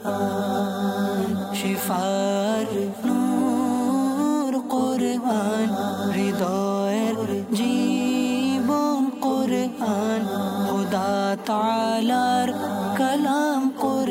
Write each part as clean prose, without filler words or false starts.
কোরআন cipher নূর কোরআন হৃদয়ের জীবন কোরআন খোদা তাআলার কালাম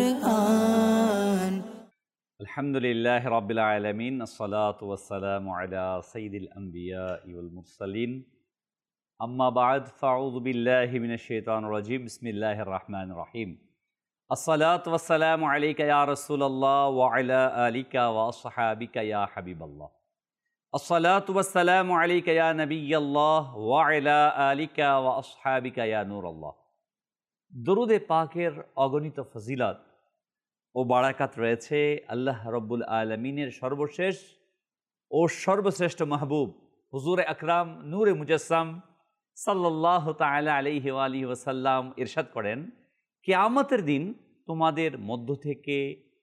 কোরআন। আলহামদুলিল্লাহ রাব্বিল আলামিন, আসসালাতু ওয়াসসালামু আলা সাইয়্যিদিল আমবিয়া ওয়াল মুরসালিন, আম্মা বা'দ, ফাউযু বিল্লাহি মিনাশ শাইতানির রাজীম, বিসমিল্লাহির রহমানির রহিম। আসসালাতু ওয়াসসালামু আলাইকা ইয়া রাসূলুল্লাহ ওয়া আলা আলিকা ওয়া আসহাবিকা ইয়া হাবিবাল্লাহ। আসসালাতু ওয়াসসালামু আলাইকা ইয়া নবিয়াল্লাহ ওয়া আলা আলিকা ওয়া আসহাবিকা ইয়া নূরাল্লাহ। দরুদে পাকের অগণিত ফজিলত ও বারাকাত রয়েছে আল্লাহ রব্বুল আলমিনের সর্বশেষ ও সর্বশ্রেষ্ঠ মাহবুব হুজুরে আকরাম নূরে মুজাসসাম সাল্লাল্লাহু তাআলা আলাইহি ওয়া আলিহি ওয়াসাল্লাম ইরশাদ করেন, কিয়ামতের দিন তোমাদের মধ্য থেকে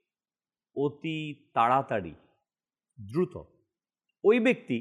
অতি তাড়াতাড়ি দ্রুত ওই ব্যক্তি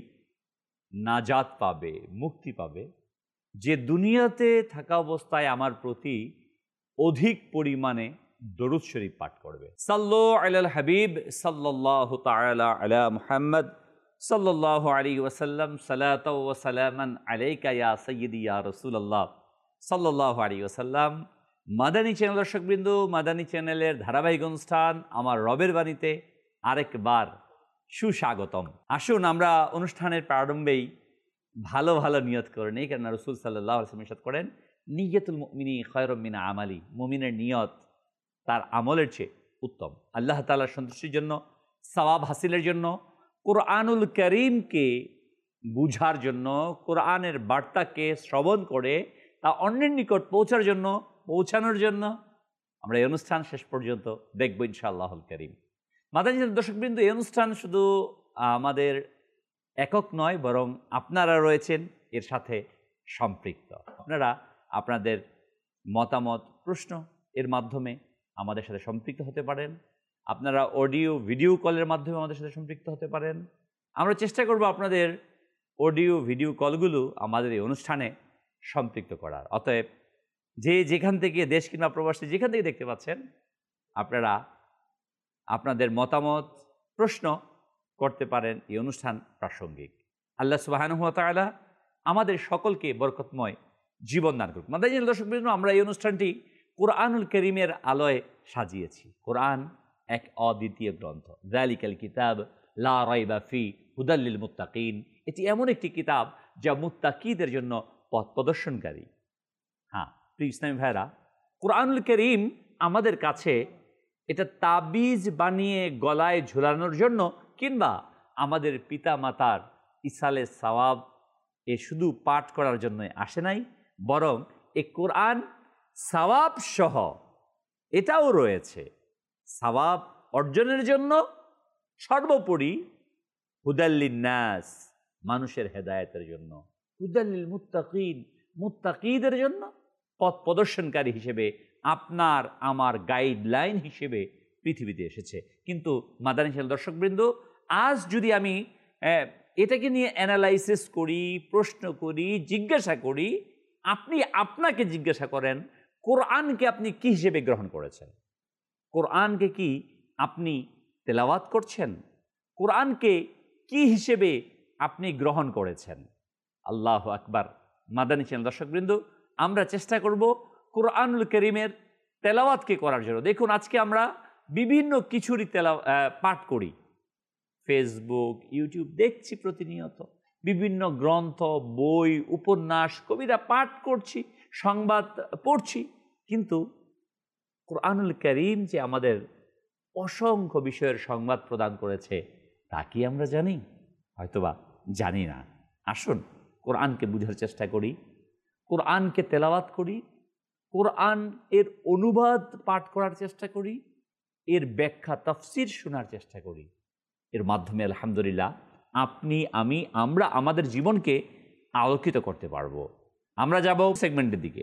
নাজাত পাবে, মুক্তি পাবে, যে দুনিয়াতে থাকা অবস্থায় আমার প্রতি অধিক পরিমাণে দরুদ শরীফ পাঠ করবে। সাল্লু আলাল হাবিব সাল্লাল্লাহু তাআলা আলা মুহাম্মদ সাল্লাল্লাহু আলাইহি ওয়াসাল্লাম, সালাতাও ওয়া সালামান আলাইকা ইয়া সাইয়্যিদি ইয়া রাসূলুল্লাহ সাল্লাল্লাহু আলাইহি ওয়াসাল্লাম। মাদানী চ্যানেল দর্শকবৃন্দ, মাদানী চ্যানেলের ধারাবাহিক অনুষ্ঠান আমার রবের বাণীতে আরেকবার সুস্বাগতম। আসুন আমরা অনুষ্ঠানের প্রারম্ভেই ভালো ভালো নিয়ত করে নেই, কেননা রাসূল সাল্লাল্লাহু আলাইহি ওয়াসাল্লাম ইরশাদ করেন, নিয়্যাতুল মুমিনি খায়রুম মিন আমালি, মুমিনের নিয়ত তার আমলের চেয়ে উত্তম। আল্লাহ তাআলার সন্তুষ্টির জন্য, সওয়াব হাসিলের জন্য, কোরআনুল কারীমকে বুঝার জন্য, কোরআনের বার্তাকে শ্রবণ করে তা অন্যের নিকট পৌঁছানোর জন্য আমরা এই অনুষ্ঠান শেষ পর্যন্ত দেখব ইনশাআল্লাহুল কারীম। মাদানী দর্শকবৃন্দ, এই অনুষ্ঠান শুধু আমাদের একক নয়, বরং আপনারা রয়েছেন এর সাথে সম্পৃক্ত। আপনারা আপনাদের মতামত, প্রশ্ন এর মাধ্যমে আমাদের সাথে সম্পৃক্ত হতে পারেন। আপনারা অডিও ভিডিও কলের মাধ্যমে আমাদের সাথে সম্পৃক্ত হতে পারেন। আমরা চেষ্টা করব আপনাদের অডিও ভিডিও কলগুলো আমাদের এই অনুষ্ঠানে সম্পৃক্ত করার। অতএব যে যেখান থেকে, দেশ কিংবা প্রবাসী যেখান থেকে দেখতে পাচ্ছেন, আপনারা আপনাদের মতামত, প্রশ্ন করতে পারেন। এই অনুষ্ঠান প্রাসঙ্গিক। আল্লাহ সুবহানাহু ওয়া তাআলা আমাদের সকলকে বরকতময় জীবন দান করুক। মাদানী দর্শকবৃন্দ, আমরা এই অনুষ্ঠানটি কোরআনুল কারীমের আলোয় সাজিয়েছি। কোরআন এক অদ্বিতীয় গ্রন্থ। যালিকাল কিতাব লা রাইবা ফি হুদাল লিল মুত্তাকিন। এটি এমন একটি কিতাব যা মুত্তাকিদের জন্য পথ প্রদর্শনকারী। হ্যাঁ প্রিয় ইসলামী ভাইরা, কোরআনুল কারীম আমাদের কাছে এটা তাবিজ বানিয়ে গলায় ঝুলানোর জন্য কিংবা আমাদের পিতা মাতার ইসালে সওয়াব এ শুধু পাঠ করার জন্য আসে নাই, বরং এ কোরআন সওয়াব সহ এটাও রয়েছে সওয়াব অর্জনের জন্য, সর্বোপরি হুদাল্লিন নাস, মানুষের হেদায়েতের জন্য, হুদাল্লিল মুত্তাকিন, মুত্তাকিদের জন্য পথ প্রদর্শনকারী হিসেবে, আপনার আমার গাইডলাইন হিসেবে পৃথিবীতে এসেছে। কিন্তু মাদানী চ্যানেল দর্শকবৃন্দ, আজ যদি আমি এটাকে নিয়ে অ্যানালাইসিস করি, প্রশ্ন করি, জিজ্ঞাসা করি, আপনি আপনাকে জিজ্ঞাসা করেন, কোরআনকে আপনি কি হিসেবে গ্রহণ করেছেন? কোরআনকে কি আপনি তেলাওয়াত করছেন? কোরআনকে কি হিসেবে আপনি গ্রহণ করেছেন? আল্লাহু আকবার। মাদানী চ্যানেল দর্শকবৃন্দ, আমরা চেষ্টা করব কোরআনুল কারীমের তেলাওয়াতকে করার জন্য। দেখুন, আজকে আমরা বিভিন্ন কিছুরই পাঠ করি, ফেসবুক, ইউটিউব দেখছি প্রতিনিয়ত, বিভিন্ন গ্রন্থ, বই, উপন্যাস, কবিতা পাঠ করছি, সংবাদ পড়ছি, কিন্তু কোরআনুল কারীম যে আমাদের অসংখ্য বিষয়ের সংবাদ প্রদান করেছে তা কি আমরা জানি? হয়তোবা জানি না। আসুন কোরআনকে বুঝার চেষ্টা করি, কোরআনকে তেলাওয়াত করি, কোরআন এর অনুবাদ পাঠ করার চেষ্টা করি, এর ব্যাখ্যা তাফসির শোনার চেষ্টা করি। এর মাধ্যমে আলহামদুলিল্লাহ আপনি, আমি, আমরা আমাদের জীবনকে আলোকিত করতে পারবো। আমরা যাব সেগমেন্টের দিকে।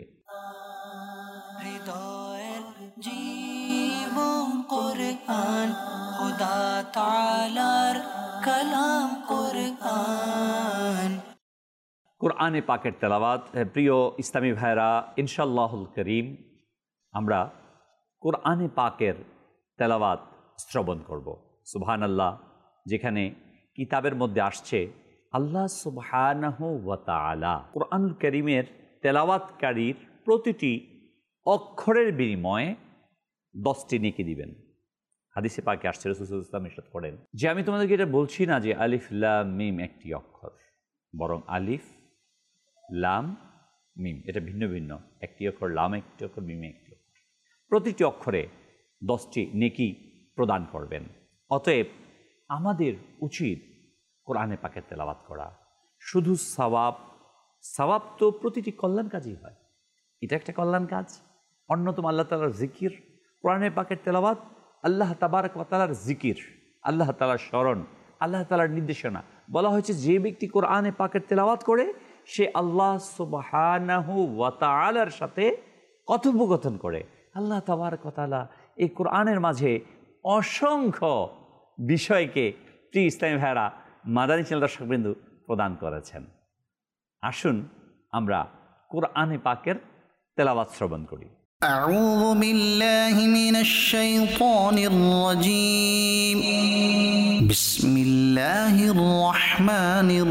হৃদয়ের জীবন কোরআন খোদা তাআলার কালাম কোরআন। কোরআনে পাকের তেলাওয়াত। প্রিয় ইসলামী ভাইরা, ইনশাআল্লাহুল কারীম আমরা কোরআনে পাকের তেলাওয়াত শ্রবণ করব। সুবহানাল্লাহ, যেখানে কিতাবের মধ্যে আসছে আল্লাহ সুবহানাহু ওয়া তাআলা কোরআনুল কারীমের তেলাওয়াতকারীর প্রতিটি অক্ষরের বিনিময়ে 10টি নেকি দিবেন। হাদিসে পাকে আসছে, রাসূল সাল্লাল্লাহু আলাইহি ওয়াসাল্লাম ইরশাদ করেন যে আমি তোমাদেরকে এটা বলছি না যে আলিফ লাম মিম একটি অক্ষর, বরং আলিফ লাম মিম এটা ভিন্ন ভিন্ন, একটি অক্ষর লাম একটি অক্ষর মিম একটি অক্ষর, প্রতিটি অক্ষরে 10টি নেকি প্রদান করবেন। অতএব আমাদের উচিত কোরআনে পাকের তেলাওয়াত করা। শুধু সওয়াব তো প্রতিটি কল্যাণ কাজই হয়, এটা একটা কল্যাণ কাজ। অন্যতম আল্লাহ তাআলার জিকির, কোরআনে পাকের তেলাওয়াত আল্লাহ তাবারক ওয়া তাআলার জিকির, আল্লাহ তাআলার স্মরণ, আল্লাহ তাআলার নির্দেশনা। বলা হয়েছে যে ব্যক্তি কোরআনে পাকের তেলাওয়াত করে সে আল্লাহ সুবহানাহু ওয়া তাআলার সাথে কথোপকথন করে। আল্লাহ তাবারক ওয়া তাআলা এই কোরআনের মাঝে অসংখ্য বিষয়কে প্রিয় ইসলামী ভাইরা, মাদানী চ্যানেল দর্শকবৃন্দ প্রদান করেছেন। আসুন আমরা কোরআনে পাকের তেলাওয়াত শ্রবণ করি। আউযু বিল্লাহি মিনাশ শাইতানির রাজীম। বিসমিল্লাহির রহমানির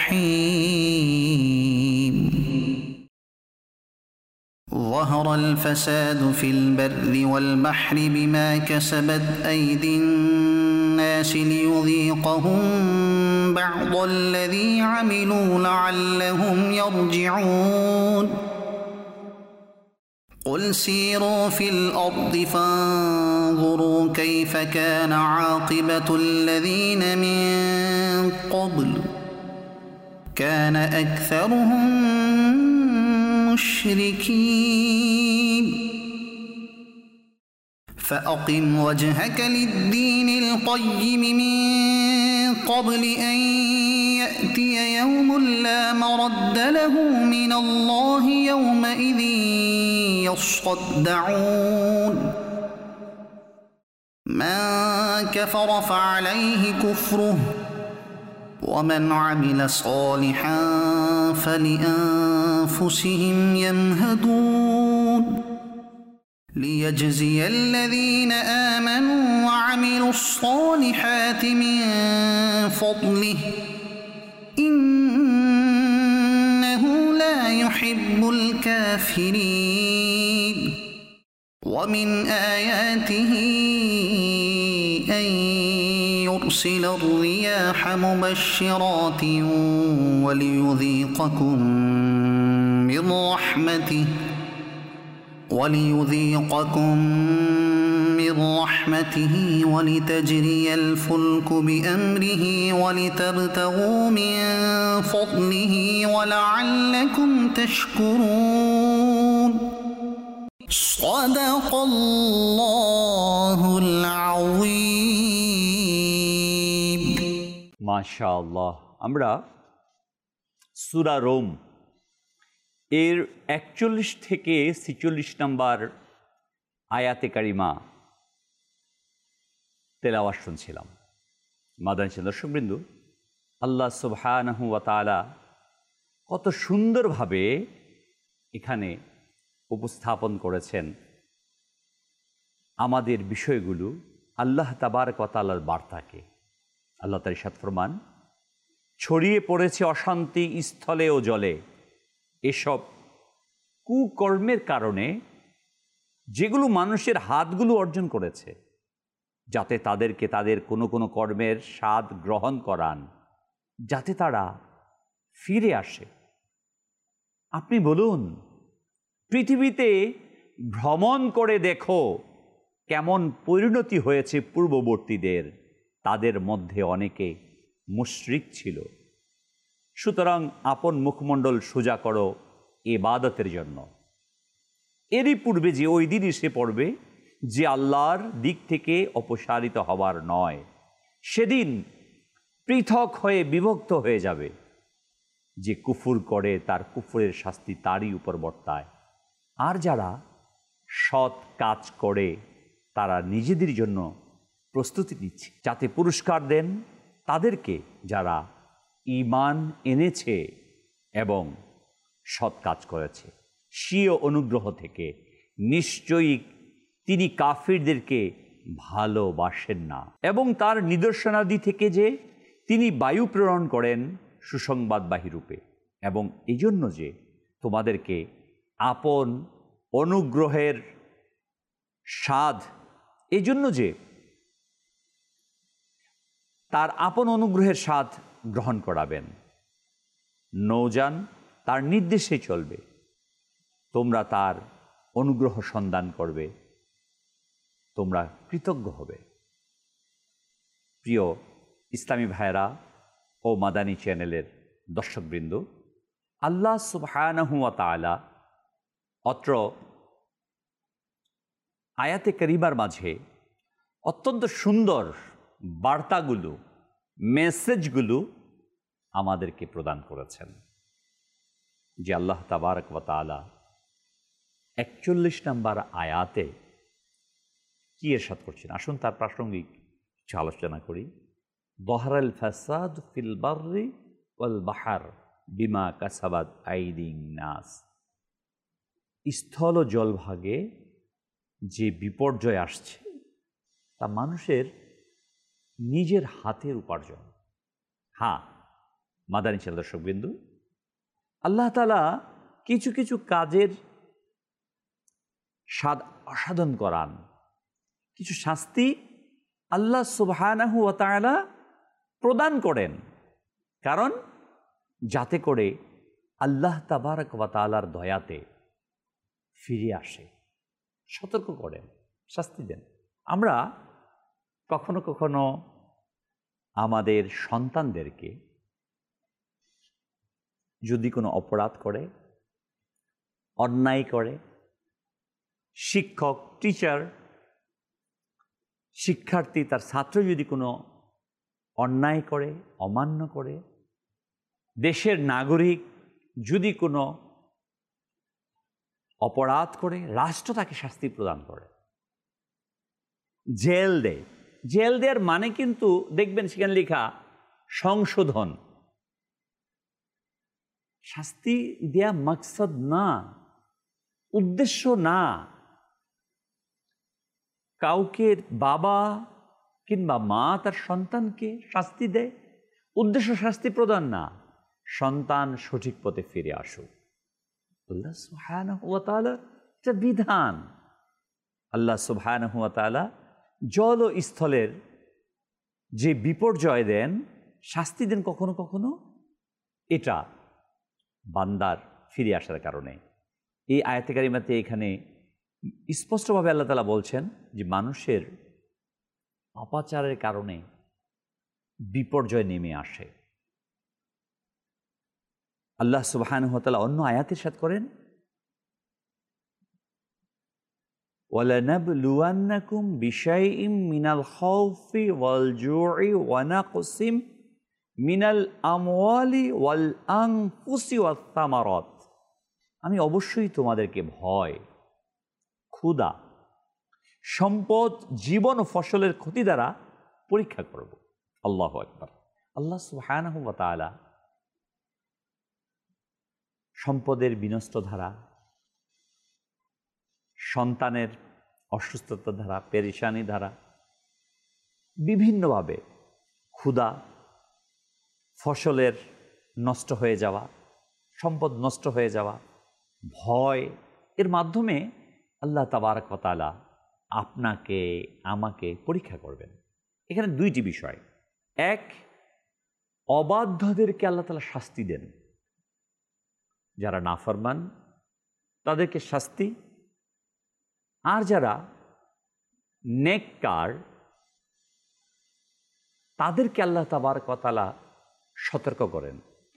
রহিম। ظهر الفساد في البر والبحر بما كسبت أيدي الناس ليذيقهم بعض الذي عملوا لعلهم يرجعون قل سيروا في الأرض فانظروا كيف كان عاقبة الذين من قبل كان أكثرهم مشركين فأقم وجهك للدين القيم من قبل أن يأتي يوم لا مرد له من الله يومئذ يصدعون من كفر فعليه كفره ومن عمل صالحا فلأنفسهم يمهدون ليجزي الذين آمنوا وعملوا الصالحات من فضله إنه لا يحب الكافرين ومن آياته أن يرسل الرياح مبشرات وليذيقكم من رحمته ولتجري الفلك بأمره ولتبتغوا من فضله ولعلكم تشكرون صدق الله العظيم মাশাআল্লাহ। আমরা সূরা রোম এর 41 থেকে 46 নম্বর আয়াতে কারিমা তেলাওয়াত শুনছিলাম। মাদানী চ্যানেল দর্শকবৃন্দ, আল্লাহ সুবহানাহু ওয়া তাআলা কত সুন্দরভাবে এখানে উপস্থাপন করেছেন আমাদের বিষয়গুলো, আল্লাহ তাবারক ওয়া তাআলার বার্তাকে। আল্লাহ তার ইরশাদ ফরমান, ছড়িয়ে পড়েছে অশান্তি স্থলে ও জলে এসব কুকর্মের কারণে যেগুলো মানুষের হাতগুলো অর্জন করেছে, যাতে তাদেরকে তাদের কোনো কোনো কর্মের স্বাদ গ্রহণ করান, যাতে তারা ফিরে আসে। আপনি বলুন, পৃথিবীতে ভ্রমণ করে দেখো কেমন পরিণতি হয়েছে পূর্ববর্তীদের। তাদের মধ্যে অনেকে মুশরিক ছিল। সুতরাং আপন মুখমণ্ডল সোজা করো ইবাদতের জন্য। এরই পূর্বে যে ওই দিন এসে পড়বে যে আল্লাহর দিক থেকে অপসারিত হবার নয়। সেদিন পৃথক হয়ে বিভক্ত হয়ে যাবে। যে কুফর করে তার কুফরের শাস্তি তারই উপর বর্তায়, আর যারা সৎ কাজ করে তারা নিজেদের জন্য প্রস্তুতি নিচ্ছে যাতে পুরস্কার দেন তাদেরকে যারা ঈমান এনেছে এবং সৎ কাজ করেছে। স্বীয় অনুগ্রহ থেকে নিশ্চয়ই তিনি কাফিরদেরকে ভালোবাসেন না, এবং তার নিদর্শনাদি থেকে যে তিনি বায়ু প্রেরণ করেন সুসংবাদবাহী রূপে, এবং এই জন্য যে তোমাদেরকে আপন অনুগ্রহের স্বাদ, এই জন্য যে তার আপন অনুগ্রহের স্বাদ গ্রহণ করাবেন। নৌযান তার নির্দেশে চলবে, তোমরা তার অনুগ্রহ সন্ধান করবে, তোমরা কৃতজ্ঞ হবে। প্রিয় ইসলামী ভাইরা ও মাদানী চ্যানেলের দর্শকবৃন্দ, আল্লাহ সুবহানাহু ওয়া তাআলা অত্র আয়াতে কারিমার মাঝে অত্যন্ত সুন্দর বার্তাগুলো, মেসেজগুলো আমাদেরকে প্রদান করেছেন। যে আল্লাহ তাবারক ওয়া তাআলা 41 নম্বর আয়াতে কি ইরশাদ করছেন, আসুন তার প্রাসঙ্গিক কিছু আলোচনা করি। যহরাল ফাসাদ ফিল বাররি ওয়াল বাহর বিমা কাসাবাত আইদিন নাস। স্থল ও জলভাগে যে বিপর্যয় আসছে তা মানুষের নিজের হাতের উপার্জন। হ্যাঁ, মাদানী চ্যানেল দর্শকবিন্দু, আল্লাহ তাআলা কিছু কিছু কাজের স্বাদ আস্বাদন করান, কিছু শাস্তি আল্লাহ সুবহানাহু ওয়া তাআলা প্রদান করেন, কারণ যাতে করে আল্লাহ তাবারক ওয়া তাআলার দয়াতে ফিরে আসে। সতর্ক করেন, শাস্তি দেন। আমরা কখনো কখনো আমাদের সন্তানদেরকে যদি কোনো অপরাধ করে, অন্যায় করে, শিক্ষক, টিচার, শিক্ষার্থী, তার ছাত্র যদি কোনো অন্যায় করে, অমান্য করে, দেশের নাগরিক যদি কোনো অপরাধ করে, রাষ্ট্র তাকে শাস্তি প্রদান করে, জেল দেয়। জেল দেওয়ার মানে কিন্তু দেখবেন সেখানে লেখা সংশোধন। শাস্তি দেয়া মাকসাদ না, উদ্দেশ্য না। কাউকে বাবা কিংবা মা তার সন্তানকে শাস্তি দেয়, উদ্দেশ্য শাস্তি প্রদান না, সন্তান সঠিক পথে ফিরে আসুক। আল্লাহ সুবহানাহু ওয়া তাআলা এটা বিধান। আল্লাহ সুবহানাহু ওয়া তাআলা জল ও স্থলের যে বিপর্যয় দেন, শাস্তি দেন কখনো কখনো, এটা বান্দার ফিরে আসার কারণে। এই আয়াতে কারিমাতে এখানে স্পষ্টভাবে আল্লাহ তাআলা বলছেন যে মানুষের অপাচারের কারণে বিপর্যয় নেমে আসে। আল্লাহ সুবহানাহু ওয়া তাআলা অন্য আয়াতে ইরশাদ করেন, ওয়ালানাবলুওয়ান্নাকুম বিশাইইম মিনাল খাউফি ওয়াল জুই ওয়া নাকসিম মিনাল আমওয়ালি ওয়াল আনফুসি ওয়াস সামারাত। আমি অবশ্যই তোমাদেরকে ভয়, ক্ষুধা, সম্পদ, জীবন ও ফসলের ক্ষতি দ্বারা পরীক্ষা করব। আল্লাহু আকবার। আল্লাহ সুবহানাহু ওয়া তাআলা সম্পদের বিনষ্ট ধারা, সন্তানের অসুস্থতা ধারা, পেরেশানি ধারা, বিভিন্নভাবে ক্ষুধা, ফসলের নষ্ট হয়ে যাওয়া, সম্পদ নষ্ট হয়ে যাওয়া, ভয়, এর মাধ্যমে আল্লাহ তাবারক ওয়া তাআলা আপনাকে আমাকে পরীক্ষা করবেন। এখানে দুইটি বিষয়। এক, অবাধ্যদেরকে আল্লাহ তাআলা শাস্তি দেন, যারা নাফরমান তাদেরকে শাস্তি, আর যারা নেককার তাদেরকে আল্লাহ তাবারক ওয়া তাআলা সতর্ক করেন।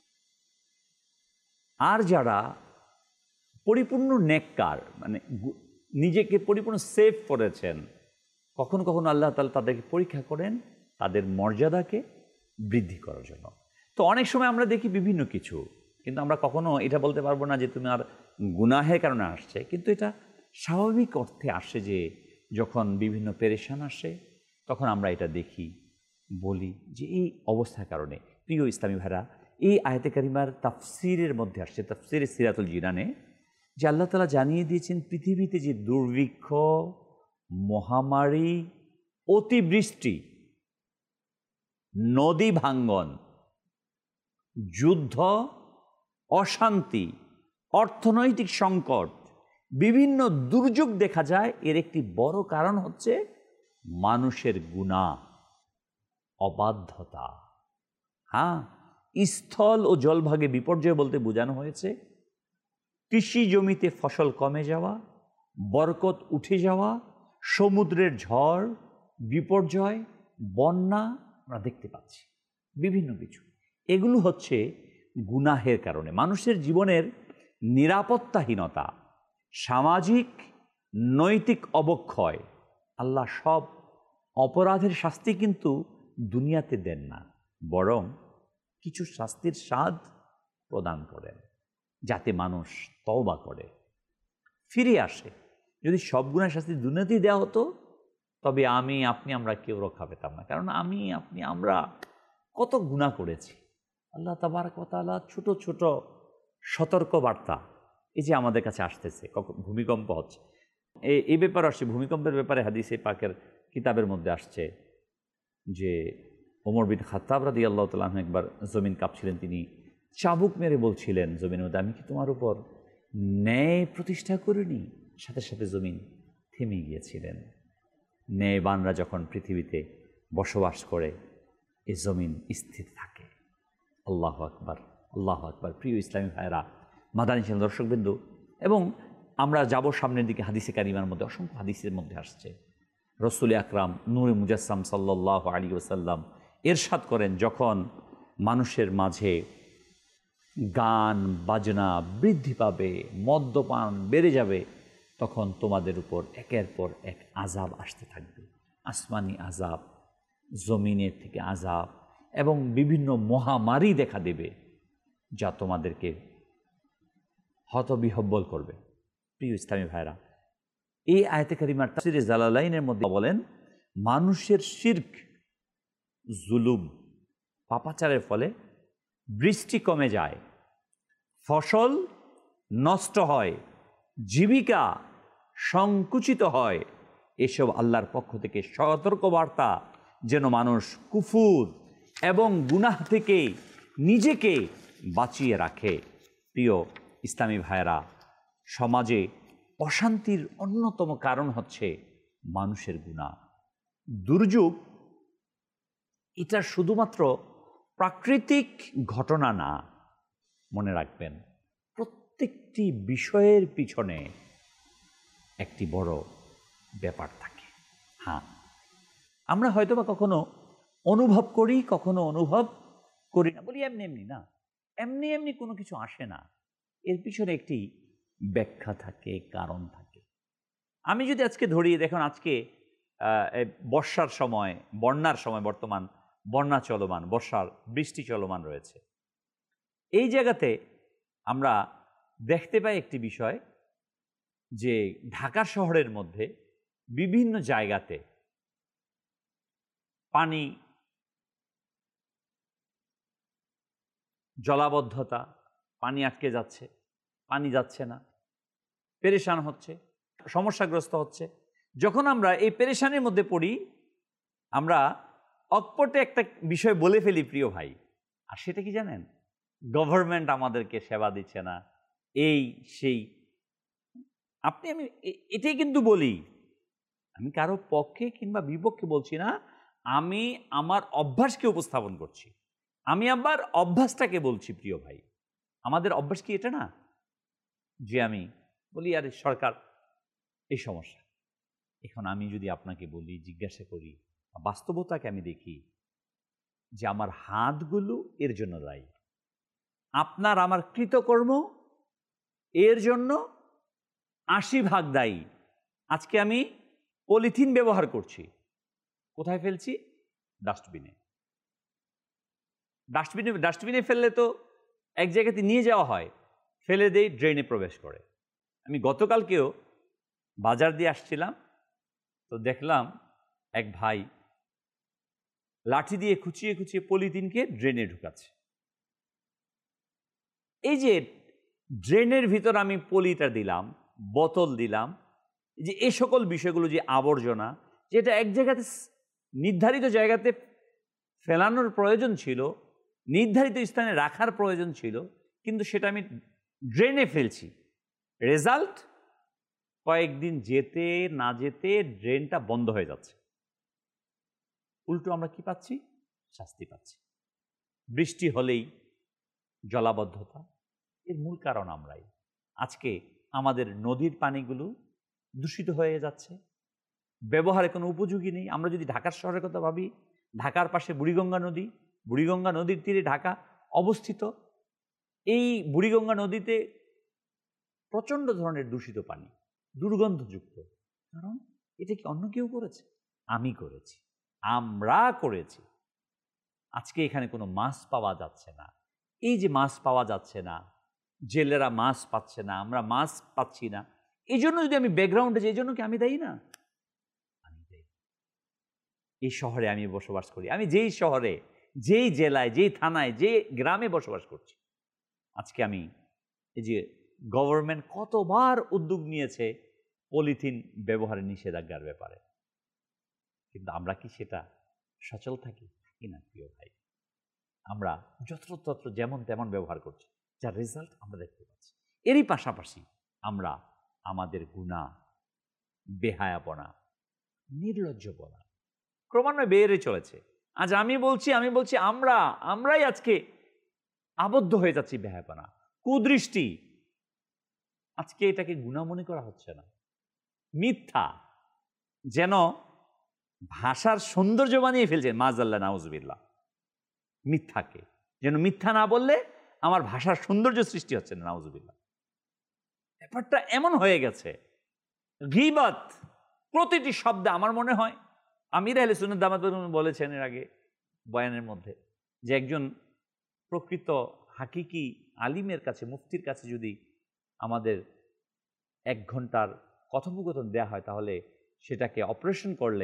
আর যারা পরিপূর্ণ নেককার, মানে নিজেকে পরিপূর্ণ সেভ করেছেন, কখনো কখনো আল্লাহ তাআলা তাদেরকে পরীক্ষা করেন তাদের মর্যাদাকে বৃদ্ধি করার জন্য। তো অনেক সময় আমরা দেখি বিভিন্ন কিছু, কিন্তু আমরা কখনো এটা বলতে পারবো না যে তুমি আর গুনাহের কারণে আসছে, কিন্তু এটা স্বাভাবিক অর্থে আসে যে যখন বিভিন্ন পেরেশান আসে তখন আমরা এটা দেখি, বলি যে এই অবস্থার কারণে। প্রিয় ইসলামী ভাইরা, এই আয়াতে কারিমার তাফসিরের মধ্যে আসছে, তাফসিরে সিরাতুল জিনানে, যে আল্লাহ তাআলা জানিয়ে দিয়েছেন পৃথিবীতে যে দুর্ভিক্ষ, মহামারী, অতিবৃষ্টি, নদী ভাঙ্গন, যুদ্ধ, অশান্তি, অর্থনৈতিক সংকট, বিভিন্ন দুর্যোগ দেখা যায়। এর একটি বড় কারণ হচ্ছে মানুষের গুনাহ, অবাধ্যতা। হ্যাঁ, স্থল ও জলভাগে বিপর্যয় বলতে বোঝানো হয়েছে কৃষি জমিতে ফসল কমে যাওয়া, বরকত উঠে যাওয়া, সমুদ্রের ঝড়, বিপর্যয়, বন্যা আমরা দেখতে পাচ্ছি, বিভিন্ন কিছু। এগুলো হচ্ছে গুনাহের কারণে মানুষের জীবনের নিরাপত্তাহীনতা, সামাজিক নৈতিক অবক্ষয়। আল্লাহ সব অপরাধের শাস্তি কিন্তু দুনিয়াতে দেন না, বরং কিছু শাস্তির স্বাদ প্রদান করেন যাতে মানুষ তওবা করে, ফিরে আসে। যদি সব গুনাহের শাস্তি দুনিয়াতেই দেওয়া হতো তবে আমি, আপনি, আমরা কেউ রক্ষা পেতাম না। কারণ আমি, আপনি, আমরা কত গুনাহ করেছি। আল্লাহ তাবারক ওয়া তাআলা ছোট ছোট সতর্ক বার্তা এই যে আমাদের কাছে আসতেছে, কখন ভূমিকম্প হচ্ছে, এই ব্যাপারে আসছে। ভূমিকম্পের ব্যাপারে হাদিসে পাকের কিতাবের মধ্যে আসছে যে ওমর বিন খাত্তাব রাদিয়াল্লাহু তাআলা আনহু একবার জমিন কাঁপছিলেন, তিনি চাবুক মেরে বলছিলেন জমিনের মধ্যে, আমি কি তোমার উপর ন্যায় প্রতিষ্ঠা করিনি? সাথে সাথে জমিন থেমে গিয়েছিলেন। ন্যায়বানরা যখন পৃথিবীতে বসবাস করে এই জমিন স্থির থাকে। আল্লাহু আকবার, আল্লাহু আকবার। প্রিয় ইসলামী ভাইরা, মাদানী চ্যানেল দর্শকবৃন্দু, এবং আমরা যাব সামনের দিকে। হাদিসে কারিমার মধ্যে অসংখ্য হাদিসের মধ্যে আসছে রসুল আকরাম নূরে মুজাসসাম সাল্লাল্লাহু আলাইহি ওয়াসাল্লাম ইরশাদ করেন, যখন মানুষের মাঝে গান বাজনা বৃদ্ধি পাবে, মদ্যপান বেড়ে যাবে, তখন তোমাদের উপর একের পর এক আযাব আসতে থাকবে। আসমানি আযাব, জমিনের থেকে আযাব, এবং বিভিন্ন মহামারী দেখা দেবে যা তোমাদেরকে হতবিহব্বল করবে। প্রিয় ইসলামী ভাইরা, এই আয়াতে কারিমার তাফসীরে জালালাইনের মধ্যে বলেন, মানুষের শিরক, জুলুম, পাপাচারের ফলে বৃষ্টি কমে যায়, ফসল নষ্ট হয়, জীবিকা সংকুচিত হয়। এসব আল্লাহর পক্ষ থেকে সতর্কবার্তা, যেন মানুষ কুফুর এবং গুনাহ থেকে নিজেকে বাঁচিয়ে রাখে। প্রিয় ইসলামী ভাইয়েরা, সমাজে অশান্তির অন্যতম কারণ হচ্ছে মানুষের গুনাহ। দুর্যোগ এটা শুধুমাত্র প্রাকৃতিক ঘটনা না, মনে রাখবেন প্রত্যেকটি বিষয়ের পিছনে একটি বড় ব্যাপার থাকে। হ্যাঁ, আমরা হয়তোবা কখনো অনুভব করি, কখনো অনুভব করি না, বলি এমনি এমনি না, এমনি এমনি কোনো কিছু আসে না, এর পিছনে একটি ব্যাখ্যা থাকে, কারণ থাকে। আমি যদি আজকে ধরিয়ে দেখুন, আজকে বর্ষার সময়, বন্যার সময়, বর্তমান বন্যা চলমান, বর্ষার বৃষ্টি চলমান রয়েছে। এই জায়গাতে আমরা দেখতে পাই একটি বিষয় যে ঢাকা শহরের মধ্যে বিভিন্ন জায়গাতে পানি, জলাবদ্ধতা, পানি আটকে যাচ্ছে, পানি যাচ্ছে না, পেরেশান হচ্ছে, সমস্যাগ্রস্ত হচ্ছে। যখন আমরা এই পেরেশানির মধ্যে পড়ি, আমরা অকপটে একটা বিষয় বলে ফেলি প্রিয় ভাই, আর সেটা কি জানেন? গভর্নমেন্ট আমাদেরকে সেবা দিচ্ছে না, এই সেই। আপনি, আমি এটাই কিন্তু বলি, আমি কারো পক্ষে কিংবা বিপক্ষে বলছি না, আমি আমার অভ্যাসকে উপস্থাপন করছি, আমি আবার অভ্যাসটাকে বলছি। প্রিয় ভাই, আমাদের অভ্যাস কি এটা না যে আমি বলি আরে সরকার এই সমস্যা। এখন আমি যদি আপনাকে বলি, জিজ্ঞাসা করি, বাস্তবতাকে আমি দেখি যে আমার হাতগুলো এর জন্য দায়ী, আপনার আমার কৃতকর্ম এর জন্য 80% দায়ী। আজকে আমি পলিথিন ব্যবহার করছি, কোথায় ফেলছি? ডাস্টবিনে। ডাস্টবিনে ফেললে তো এক জায়গাতে নিয়ে যাওয়া হয়, ফেলে দেই, ড্রেনে প্রবেশ করে। আমি গতকালকেও বাজার দিয়ে আসছিলাম, তো দেখলাম এক ভাই লাঠি দিয়ে খুঁচিয়ে খুঁচিয়ে পলিথিনকে ড্রেনে ঢুকাচ্ছে। এই যে ড্রেনের ভিতর আমি পলিটা দিলাম, বোতল দিলাম, যে এই সকল বিষয়গুলো, যে আবর্জনা, যেটা এক জায়গাতে নির্ধারিত জায়গাতে ফেলানোর প্রয়োজন ছিল, নির্ধারিত স্থানে রাখার প্রয়োজন ছিল, কিন্তু সেটা আমি ড্রেনে ফেলছি। রেজাল্ট, কয়েকদিন যেতে না যেতে ড্রেনটা বন্ধ হয়ে যাচ্ছে। উল্টো আমরা কি পাচ্ছি? শাস্তি পাচ্ছি। বৃষ্টি হলেই জলাবদ্ধতা, এর মূল কারণ আমরাই। আজকে আমাদের নদীর পানিগুলো দূষিত হয়ে যাচ্ছে, ব্যবহারে কোনো উপযোগী নেই। আমরা যদি ঢাকার শহরের কথা ভাবি, ঢাকার পাশে বুড়িগঙ্গা নদী, বুড়িগঙ্গা নদীর তীরে ঢাকা অবস্থিত। এই বুড়িগঙ্গা নদীতে প্রচণ্ড ধরনের দূষিত পানি, দুর্গন্ধযুক্ত। কারণ এটা কি অন্য কেউ করেছে? আমি করেছি, আমরা করেছি। আজকে এখানে কোনো মাছ পাওয়া যাচ্ছে না। এই যে মাছ পাওয়া যাচ্ছে না, জেলেরা মাছ পাচ্ছে না, আমরা মাছ পাচ্ছি না, এই জন্য যদি আমি ব্যাকগ্রাউন্ডে যাই, এই জন্য কি আমি দায়ী না? আমি দায়ী। এই শহরে আমি বসবাস করি, আমি যেই শহরে, যেই জেলায়, যেই থানায়, যে গ্রামে বসবাস করছি, আজকে আমি এই যে গভর্নমেন্ট কতবার উদ্যোগ নিয়েছে পলিথিন ব্যবহারে নিষেধাজ্ঞার ব্যাপারে, কিন্তু আমরা কি সেটা সচল থাকি? থাকি না প্রিয় ভাই। আমরা যত্রতত্র যেমন তেমন ব্যবহার করছি, যার রেজাল্ট আমরা দেখতে পাচ্ছি। এরই পাশাপাশি আমরা আমাদের গুনাহ, বেহায়াপনা, নির্লজ্জপনা ক্রমান্বয়ে বেড়ে চলেছে। আজ আমি বলছি আমরাই আজকে আবদ্ধ হয়ে যাচ্ছি বেহায়াপনা, কুদৃষ্টি। আজকে এটাকে গুনাহ মনে করা হচ্ছে না, মিথ্যা যেন ভাষার সৌন্দর্য বানিয়ে ফেলছে। মাযাল্লাহ, নাউযুবিল্লাহ। মিথ্যাকে যেন মিথ্যা না বললে আমার ভাষার সৌন্দর্য সৃষ্টি হচ্ছে না, নাউযুবিল্লাহ। ব্যাপারটা এমন হয়ে গেছে। গীবত প্রতিটি শব্দে, আমার মনে হয় আমির আহলে সুন্নাত দামাত বলেছেন এর আগে বয়ানের মধ্যে, যে একজন প্রকৃত হাকিকি আলিমের কাছে, মুফতির কাছে যদি আমাদের 1 ঘন্টার কথোপকথন দেয়া হয়, তাহলে সেটাকে অপারেশন করলে,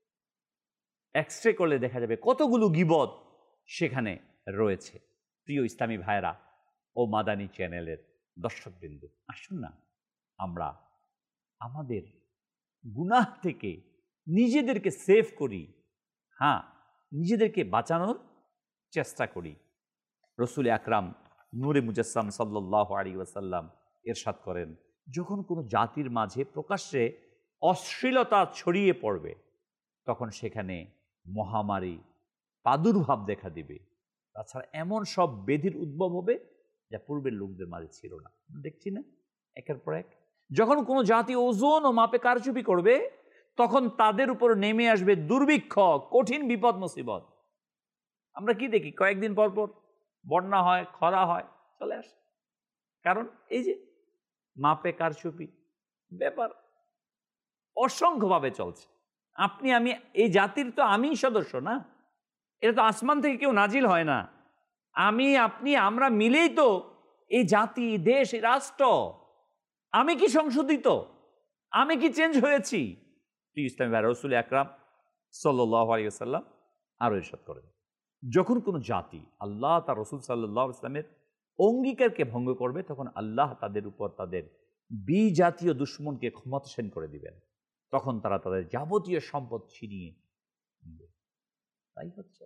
এক্সরে করলে দেখা যাবে কতগুলো গীবত সেখানে রয়েছে। প্রিয় ইসলামী ভাইরা ও মাদানী চ্যানেলের দর্শকবৃন্দ, আসুন না আমরা আমাদের গুনাহ থেকে নিজেদেরকে সেভ করি, হ্যাঁ, নিজেদেরকে বাঁচানোর চেষ্টা করি। রসুল আকরাম নূরে মুজাসসাম সাল্লাল্লাহু আলাইহি ওয়াসাল্লাম ইরশাদ করেন, যখন কোনো জাতির মাঝে প্রকাশ্যে অশ্লীলতা ছড়িয়ে পড়বে, তখন সেখানে মহামারী, প্রাদুর্ভাব দেখা দিবে। তাছাড়া এমন সব ব্যাধির উদ্ভব হবে যা পূর্বের লোকদের মাঝে ছিল না। দেখছি না একের পর এক। যখন কোনো জাতি ওজন ও মাপে কারচুপি করবে, তখন তাদের উপর নেমে আসবে দুর্ভিক্ষ, কঠিন বিপদ মুসিবত। আমরা কি দেখি? কয়েকদিন পর পর বন্যা হয়, খরা হয়, চলে আসে। কারণ এই যে মাপে কারচুপি ব্যাপার অসংখ্যভাবে চলছে। আপনি আমি, এই জাতির তো আমিই সদস্য না, এটা তো আসমান থেকে কেউ নাজিল হয় না। আমি, আপনি, আমরা মিলেই তো এই জাতি, দেশ, এই রাষ্ট্র। আমি কি সংশোধিত? আমি কি চেঞ্জ হয়েছি? ইসলামী ভাই, রসুল আকরাম সাল্লাল্লাহু আলাইহি ওয়াসাল্লাম আরো ইরশাদ করেন, যখন কোনো জাতি আল্লাহ তার রসুল সাল্লাল্লাহু আলাইহি ওয়াসাল্লামের অঙ্গীকারকে ভঙ্গ করবে, তখন আল্লাহ তাদের উপর তাদের বিজাতীয় দুশমনকে ক্ষমতাসীন করে দিবেন। তখন তারা তাদের যাবতীয় সম্পদ ছিনিয়ে নেবে। তাই হচ্ছে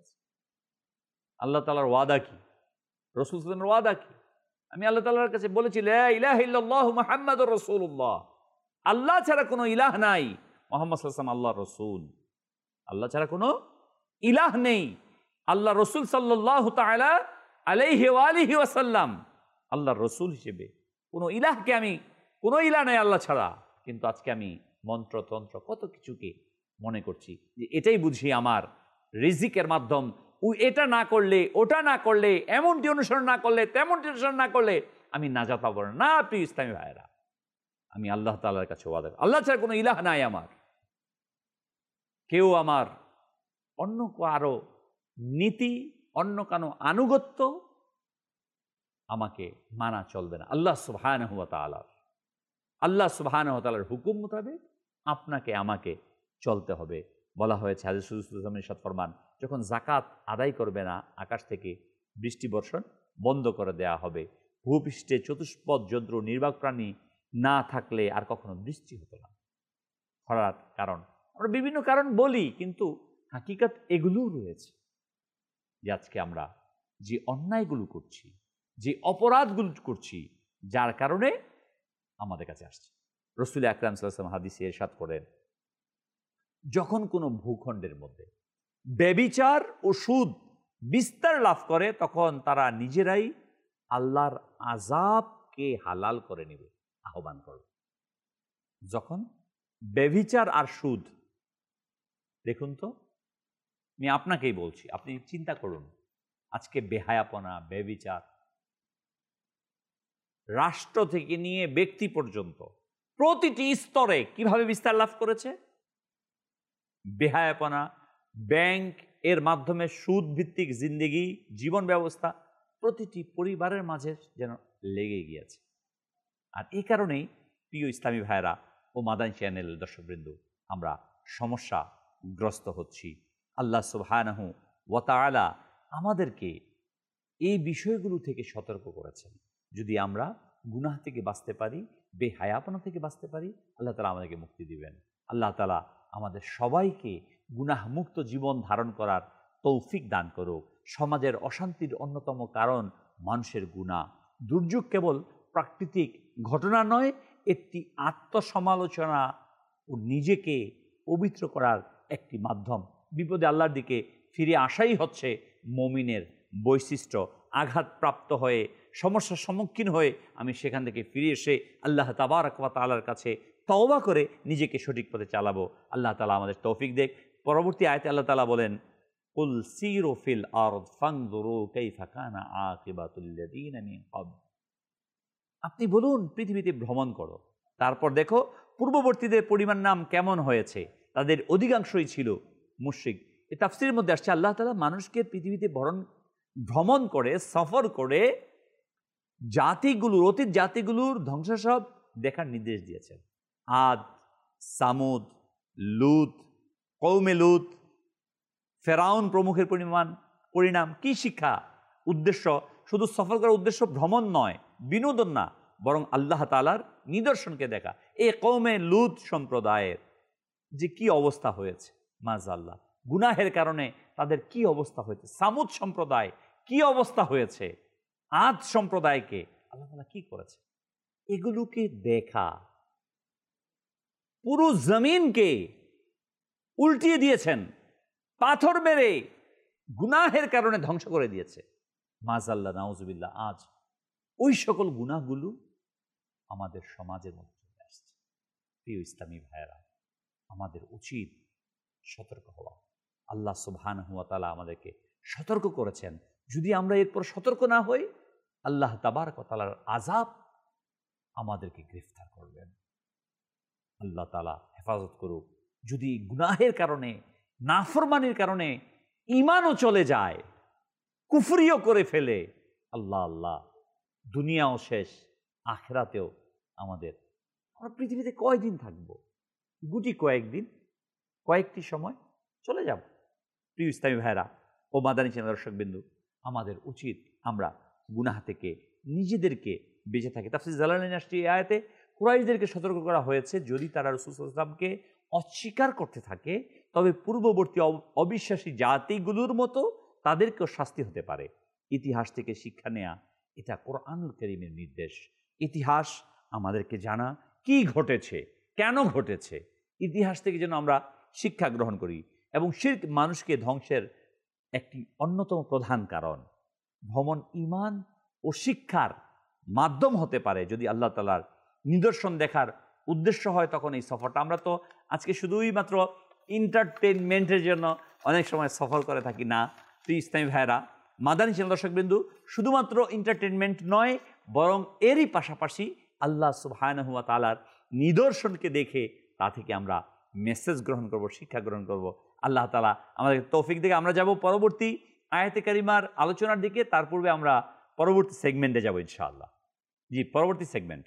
আল্লাহ তাআলার ওয়াদা কি, রাসূল সাল্লাল্লাহু আলাইহি ওয়াসাল্লামের ওয়াদা কি? আমি আল্লাহ তাআলার কাছে বলেছি, লা ইলাহা ইল্লাল্লাহু মুহাম্মাদুর রাসূলুল্লাহ, আল্লাহ ছাড়া কোনো ইলাহ নাই, মুহাম্মদ সাল্লাল্লাহু আলাইহি ওয়াসাল্লাম আল্লাহর রাসূল। আল্লাহ ছাড়া কোনো ইলাহ নেই, আল্লাহ রাসূল সাল্লাল্লাহু তাআলা আলাইহি ওয়া আলিহি ওয়াসাল্লাম আল্লাহর রাসূল হিসেবে কোনো ইলাহকে আমি, কোনো ইলাহ নাই আল্লাহ ছাড়া। কিন্তু আজকে আমি মন্ত্রতন্ত্র কত কিছুকে মনে করছি যে এটাই বুঝি আমার রিজিকের মাধ্যম, এটা না করলে, ওটা না করলে, এমনটি অনুসরণ না করলে, তেমনটি অনুসরণ না করলে আমি নাজাত পাবো না। না প্রিয় ইসলামী ভাইয়েরা, আমি আল্লাহ তাআলার কাছে ওয়াদা, আল্লাহ ছাড়া কোনো ইলাহ নাই আমার। কেউ আমার অন্য কারো নীতি, অন্য কারো আনুগত্য আমাকে মানা চলবে না। আল্লাহ সুবহানাহু ওয়া তাআলা, আল্লাহ সুবহানাহু ওয়া তাআলার হুকুম মোতাবেক আপনাকে আমাকে চলতে হবে। বলা হয়েছে, হাদিস রাসূলুল্লাহ ইরশাদ ফরমান, যখন যাকাত আদায় করবে না, আকাশ থেকে বৃষ্টি বর্ষণ বন্ধ করে দেয়া হবে। ভূপৃষ্ঠে চতুষ্পদ জন্তু নির্বাক প্রাণী না থাকলে আর কখনো বৃষ্টি হতো না। খরার কারণ আমরা বিভিন্ন কারণ বলি, কিন্তু হাকিকত এগুলোও রয়েছে যে আজকে আমরা যে অন্যায়গুলো করছি, যে অপরাধগুলো করছি, যার কারণে আমাদের কাছে আসছে। রাসূল আকরাম সাল্লাল্লাহু আলাইহি ওয়াসাল্লাম হাদিসে ইরশাদ করেন, যখন কোনো ভূখণ্ডের মধ্যে ব্যভিচার ও সুদ বিস্তার লাভ করে তখন তারা নিজেরাই আল্লাহর আযাবকে হালাল করে নেবে, আহ্বান করবে। যখন ব্যভিচার আর সুদ, দেখুন তো, আমি আপনাকেই বলছি, আপনি চিন্তা করুন, আজকে বেহায়াপনা, ব্যভিচার রাষ্ট্র থেকে নিয়ে ব্যক্তি পর্যন্ত প্রতিটি স্তরে কিভাবে বিস্তার লাভ করেছে। বেহায়াপনা, ব্যাংক এর মাধ্যমে সুদ ভিত্তিক জিন্দেগি, জীবন ব্যবস্থা প্রতিটি পরিবারের মাঝে যেন লেগে গিয়েছে। আর এই কারণেই প্রিয় ইসলামী ভাইয়েরা ও মাদানী চ্যানেল দর্শকবৃন্দ, আমরা সমস্যাগ্রস্ত হচ্ছি। আল্লাহ সুবহানাহু ওয়া তাআলা আমাদেরকে এই বিষয়গুলো থেকে সতর্ক করেছেন। যদি আমরা গুনাহ থেকে বাঁচতে পারি, বেহায়াপনা থেকে বাঁচতে পারি, আল্লাহ তাআলা আমাদেরকে মুক্তি দিবেন। আল্লাহ তাআলা আমাদের সবাইকে গুনাহমুক্ত জীবন ধারণ করার তৌফিক দান করুক। সমাজের অশান্তির অন্যতম কারণ মানুষের গুনাহ। দুর্যোগ কেবল প্রাকৃতিক ঘটনা নয়, একটি আত্মসমালোচনা ও নিজেকে পবিত্র করার একটি মাধ্যম। বিপদে আল্লাহর দিকে ফিরে আসাই হচ্ছে মুমিনের বৈশিষ্ট্য। আঘাতপ্রাপ্ত হয়ে, সমস্যার সম্মুখীন হয়ে আমি সেখান থেকে ফিরে এসে আল্লাহ তাবারক ওয়া তাআলার কাছে তওবা করে নিজেকে সঠিক পথে চালাবো। আল্লাহ তাআলা আমাদের তৌফিক দেখ। পরবর্তী আয়াতে আল্লাহ তাআলা বলেন, কুল সিরু ফিল আরদ ফানজুরু কাইফা কানা আকিবাতুল লাযিনা মিন ক্বাবল। আপনি বলুন, পৃথিবীতে ভ্রমণ করো, তারপর দেখো পূর্ববর্তীদের পরিমাণ নাম কেমন হয়েছে। তাদের অধিকাংশই ছিল মুশরিক। এই তাফসীরের মধ্যে আসছে আল্লাহ তাআলা মানুষকে পৃথিবীতে ভ্রমণ করে, সফর করে জাতিগুলোর, অতীত জাতিগুলোর ধ্বংস সব দেখার নির্দেশ দিয়েছেন। আদ, সামুদ, লুত, কওমে লুত, ফেরাউন প্রমুখের পরিণাম কি শিক্ষা, উদ্দেশ্য শুধু সফর করার উদ্দেশ্য ভ্রমণ নয়, বিনোদন না, বরং আল্লাহ তাআলার নিদর্শনকে দেখা। এই কওমে লুত সম্প্রদায়ের যে কি অবস্থা হয়েছে, মাযাল্লাহ, গুনাহের কারণে তাদের কি অবস্থা হয়েছে। সামুদ সম্প্রদায় কি অবস্থা হয়েছে। আদ সম্প্রদায়কে আল্লাহ তাআলা কি করেছে, এগুলোকে দেখা। পুরো জমিনকে উল্টিয়ে দিয়েছেন, পাথর মেরে গুনাহের কারণে ধ্বংস করে দিয়েছে। মাযাল্লাহ, নাউজুবিল্লাহ। আজ ওই সকল গুনাহগুলো আমাদের সমাজের মধ্যে চলে আসছে। প্রিয় ইসলামী ভাইয়েরা, আমাদের উচিত সতর্ক হওয়া। আল্লাহ সুবহানাহু ওয়া তাআলা আমাদেরকে সতর্ক করেছেন। যদি আমরা এরপর সতর্ক না হই, আল্লাহ তাবারক ওয়া তাআলার আযাব আমাদেরকে গ্রেফতার করবেন। আল্লাহ তাআলা হেফাজত করুক। যদি গুনাহের কারণে, নাফরমানির কারণে ঈমানও চলে যায়, কুফরিও করে ফেলে, আল্লাহ আল্লাহ, দুনিয়াও শেষ, আখিরাতেও আমরা পৃথিবীতে কয়দিন থাকবো? গুটি কয়েকদিন, কয়েকটি সময় চলে যাব। প্রিয় ইসলামী ভাইরা ও মাদানী চ্যানেল দর্শকবিন্দু, আমাদের উচিত আমরা গুনাহ থেকে নিজেদেরকে বেঁচে থাকি। তাফসীর জালালাইন আসছে এই আয়াতে কুরাইশদেরকে সতর্ক করা হয়েছে, যদি তারা রাসূল সাল্লাল্লাহু আলাইহি ওয়াসাল্লামকে অস্বীকার করতে থাকে তবে পূর্ববর্তী অবিশ্বাসী জাতিগুলোর মতো তাদেরকেও শাস্তি হতে পারে। ইতিহাস থেকে শিক্ষা নেয়া, এটা কোরআনুল কারীমের নির্দেশ। ইতিহাস আমাদেরকে জানা কি ঘটেছে, কেন ঘটেছে, ইতিহাস থেকে যেন আমরা শিক্ষা গ্রহণ করি। এবং শিরক মানুষকে ধ্বংসের একটি অন্যতম প্রধান কারণ। ভ্রমণ ঈমান ও শিক্ষার মাধ্যম হতে পারে যদি আল্লাহ তাআলার নিদর্শন দেখার উদ্দেশ্য হয়, তখন এই সফরটা। আমরা তো আজকে শুধুই মাত্র এন্টারটেনমেন্টের জন্য অনেক সময় সফর করে থাকি না। প্রিয় ইসলামী ভাইয়েরা, মাদানী চ্যানেল দর্শকবিন্দু, শুধুমাত্র এন্টারটেনমেন্ট নয়, বরং এরই পাশাপাশি আল্লাহ সুবহানাহু ওয়া তাআলার নিদর্শনকে দেখে তা থেকে আমরা মেসেজ গ্রহণ করব, শিক্ষা গ্রহণ করব। আল্লাহ তাআলা আমাদের তৌফিক দিকে। আমরা যাব পরবর্তী আয়াতে কারিমার আলোচনার দিকে। তার পূর্বে আমরা পরবর্তী সেগমেন্টে যাব ইনশাআল্লাহ। জি, পরবর্তী সেগমেন্ট।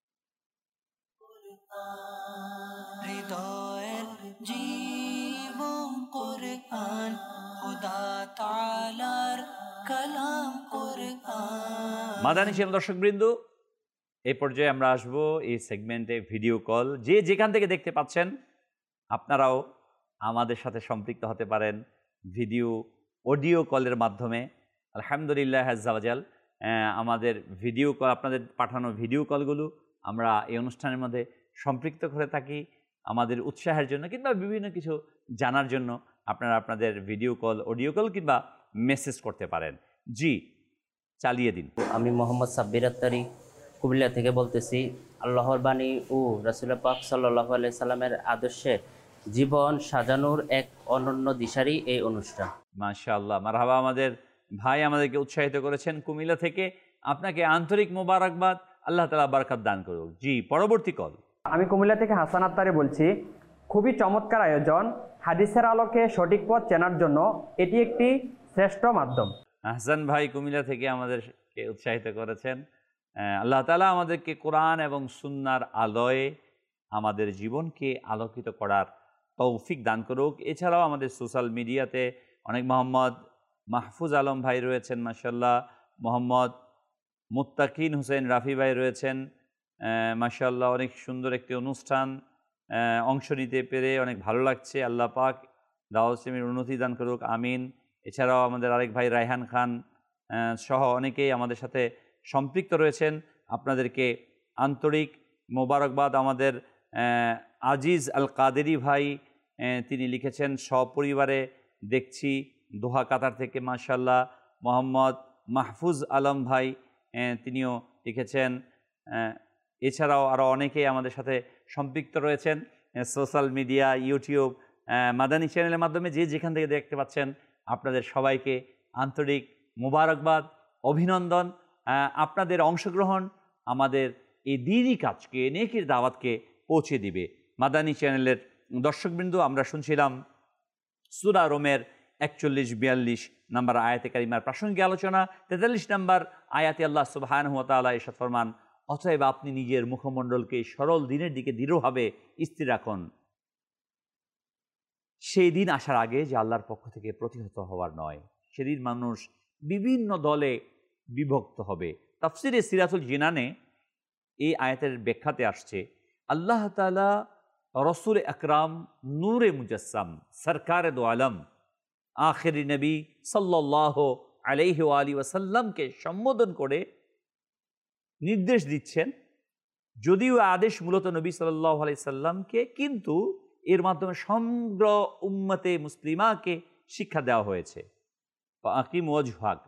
মাদানী চ্যানেল দর্শকবৃন্দ, এই পর্যায়ে আমরা আসবো এই সেগমেন্টে ভিডিও কল। যে যেখান থেকে দেখতে পাচ্ছেন আপনারাও আমাদের সাথে সম্পৃক্ত হতে পারেন ভিডিও অডিও কলের মাধ্যমে। আলহামদুলিল্লাহ আজ্জাওয়াজাল, আমাদের ভিডিও কল, আপনাদের পাঠানো ভিডিও কলগুলো আমরা এই অনুষ্ঠানের মধ্যে সম্পৃক্ত করে থাকি আমাদের উৎসাহের জন্য কিংবা বিভিন্ন কিছু জানার জন্য। আপনারা আপনাদের ভিডিও কল, অডিও কল কিংবা মেসেজ করতে পারেন। জি, চালিয়ে দিন। আমি মোহাম্মদ সাব্বির আত্তারি কুমিল্লা থেকে বলতেছি। আল্লাহর বাণী ও রাসূল পাক সাল্লাল্লাহু আলাইহি সাল্লামের আদর্শে জীবন সাজানোর এক অনন্য দিশারি এই অনুষ্ঠান। মাশাআল্লাহ, মারহাবা। আমাদের ভাই আমাদেরকে উৎসাহিত করেছেন কুমিল্লা থেকে, আপনাকে আন্তরিক মোবারকবাদ। আল্লাহ তাআলা বরকত দান করুক। জি, পরবর্তী কল। আমি কুমিল্লা থেকে হাসান আত্তারি বলছি। খুবই চমৎকার আয়োজন। হাদিসের আলোকে সঠিক পথ চেনার জন্য এটি একটি শ্রেষ্ঠ মাধ্যম। হাসান ভাই কুমিল্লা থেকে আমাদেরকে উৎসাহিত করেছেন। আল্লাহ তাআলা আমাদেরকে কোরআন এবং সুন্নাহর আলোয় আমাদের জীবনকে আলোকিত করার তৌফিক দান করুক। এছাড়াও আমাদের সোশ্যাল মিডিয়াতে অনেক মোহাম্মদ মাহফুজ আলম ভাই রয়েছেন, মাশাআল্লাহ। মোহাম্মদ মুত্তাকিন হোসেন রাফি ভাই রয়েছেন, মাশাআল্লাহ। অনেক সুন্দর একটি অনুষ্ঠান অংশ নিতে পেরে অনেক ভালো লাগছে। আল্লাহ পাক দাওয়াত ইসলামের উন্নতি দান করুক, আমিন। এছাড়াও আমাদের আরেক ভাই রায়হান খান সহ অনেকেই আমাদের সাথে সম্পৃক্ত রয়েছেন। আপনাদেরকে আন্তরিক মোবারকবাদ। আমাদের আজিজ আল কাদেরি ভাই, তিনি লিখেছেন সপরিবারে দেখছি দোহা কাতার থেকে, মাশাআল্লাহ। মোহাম্মদ মাহফুজ আলম ভাই তিনিও লিখেছেন। এছাড়াও আরও অনেকেই আমাদের সাথে সম্পৃক্ত রয়েছেন সোশ্যাল মিডিয়া, ইউটিউব, মাদানী চ্যানেলের মাধ্যমে। যে যেখান থেকে দেখতে পাচ্ছেন আপনাদের সবাইকে আন্তরিক মোবারকবাদ, অভিনন্দন। আপনাদের অংশগ্রহণ আমাদের এই দ্বীনি কাজকে, নেকির দাওয়াতকে পৌঁছে দিবে। মাদানী চ্যানেলের দর্শকবৃন্দ, আমরা শুনছিলাম সূরা রোমের 41-42 নম্বর আয়াতে কারিমার প্রাসঙ্গিক আলোচনা। 43 নম্বর আয়াতে আল্লাহ সুবহানাহু ওয়া তাআলা ইরশাদ ফরমান, অতএব আপনি নিজের মুখমণ্ডলকে সরল দিনের দিকে দৃঢ়ভাবে স্থির রাখুন, সেই দিন আসার আগে যে আল্লাহর পক্ষ থেকে প্রতিহত হওয়ার নয়। সেদিন মানুষ বিভিন্ন দলে বিভক্ত হবে। তাফসিরে সিরাতুল জিনানে এই আয়াতের ব্যাখ্যাতে আসছে, আল্লাহ তাআলা রসুল আকরাম নূরে মুজাসসাম সরকারে দো আলম আখিরি নবী সাল্লাল্লাহু আলাইহি ওয়া আলিহি ওয়াসাল্লামকে সম্বোধন করে নির্দেশ দিচ্ছেন। যদিও আদেশ মূলত নবী সাল্লাল্লাহু আলাইহি সাল্লামকে, কিন্তু এর মাধ্যমে সমগ্র উম্মতে মুসলিমাকে শিক্ষা দেওয়া হয়েছে। আকিম ওয়াজহাক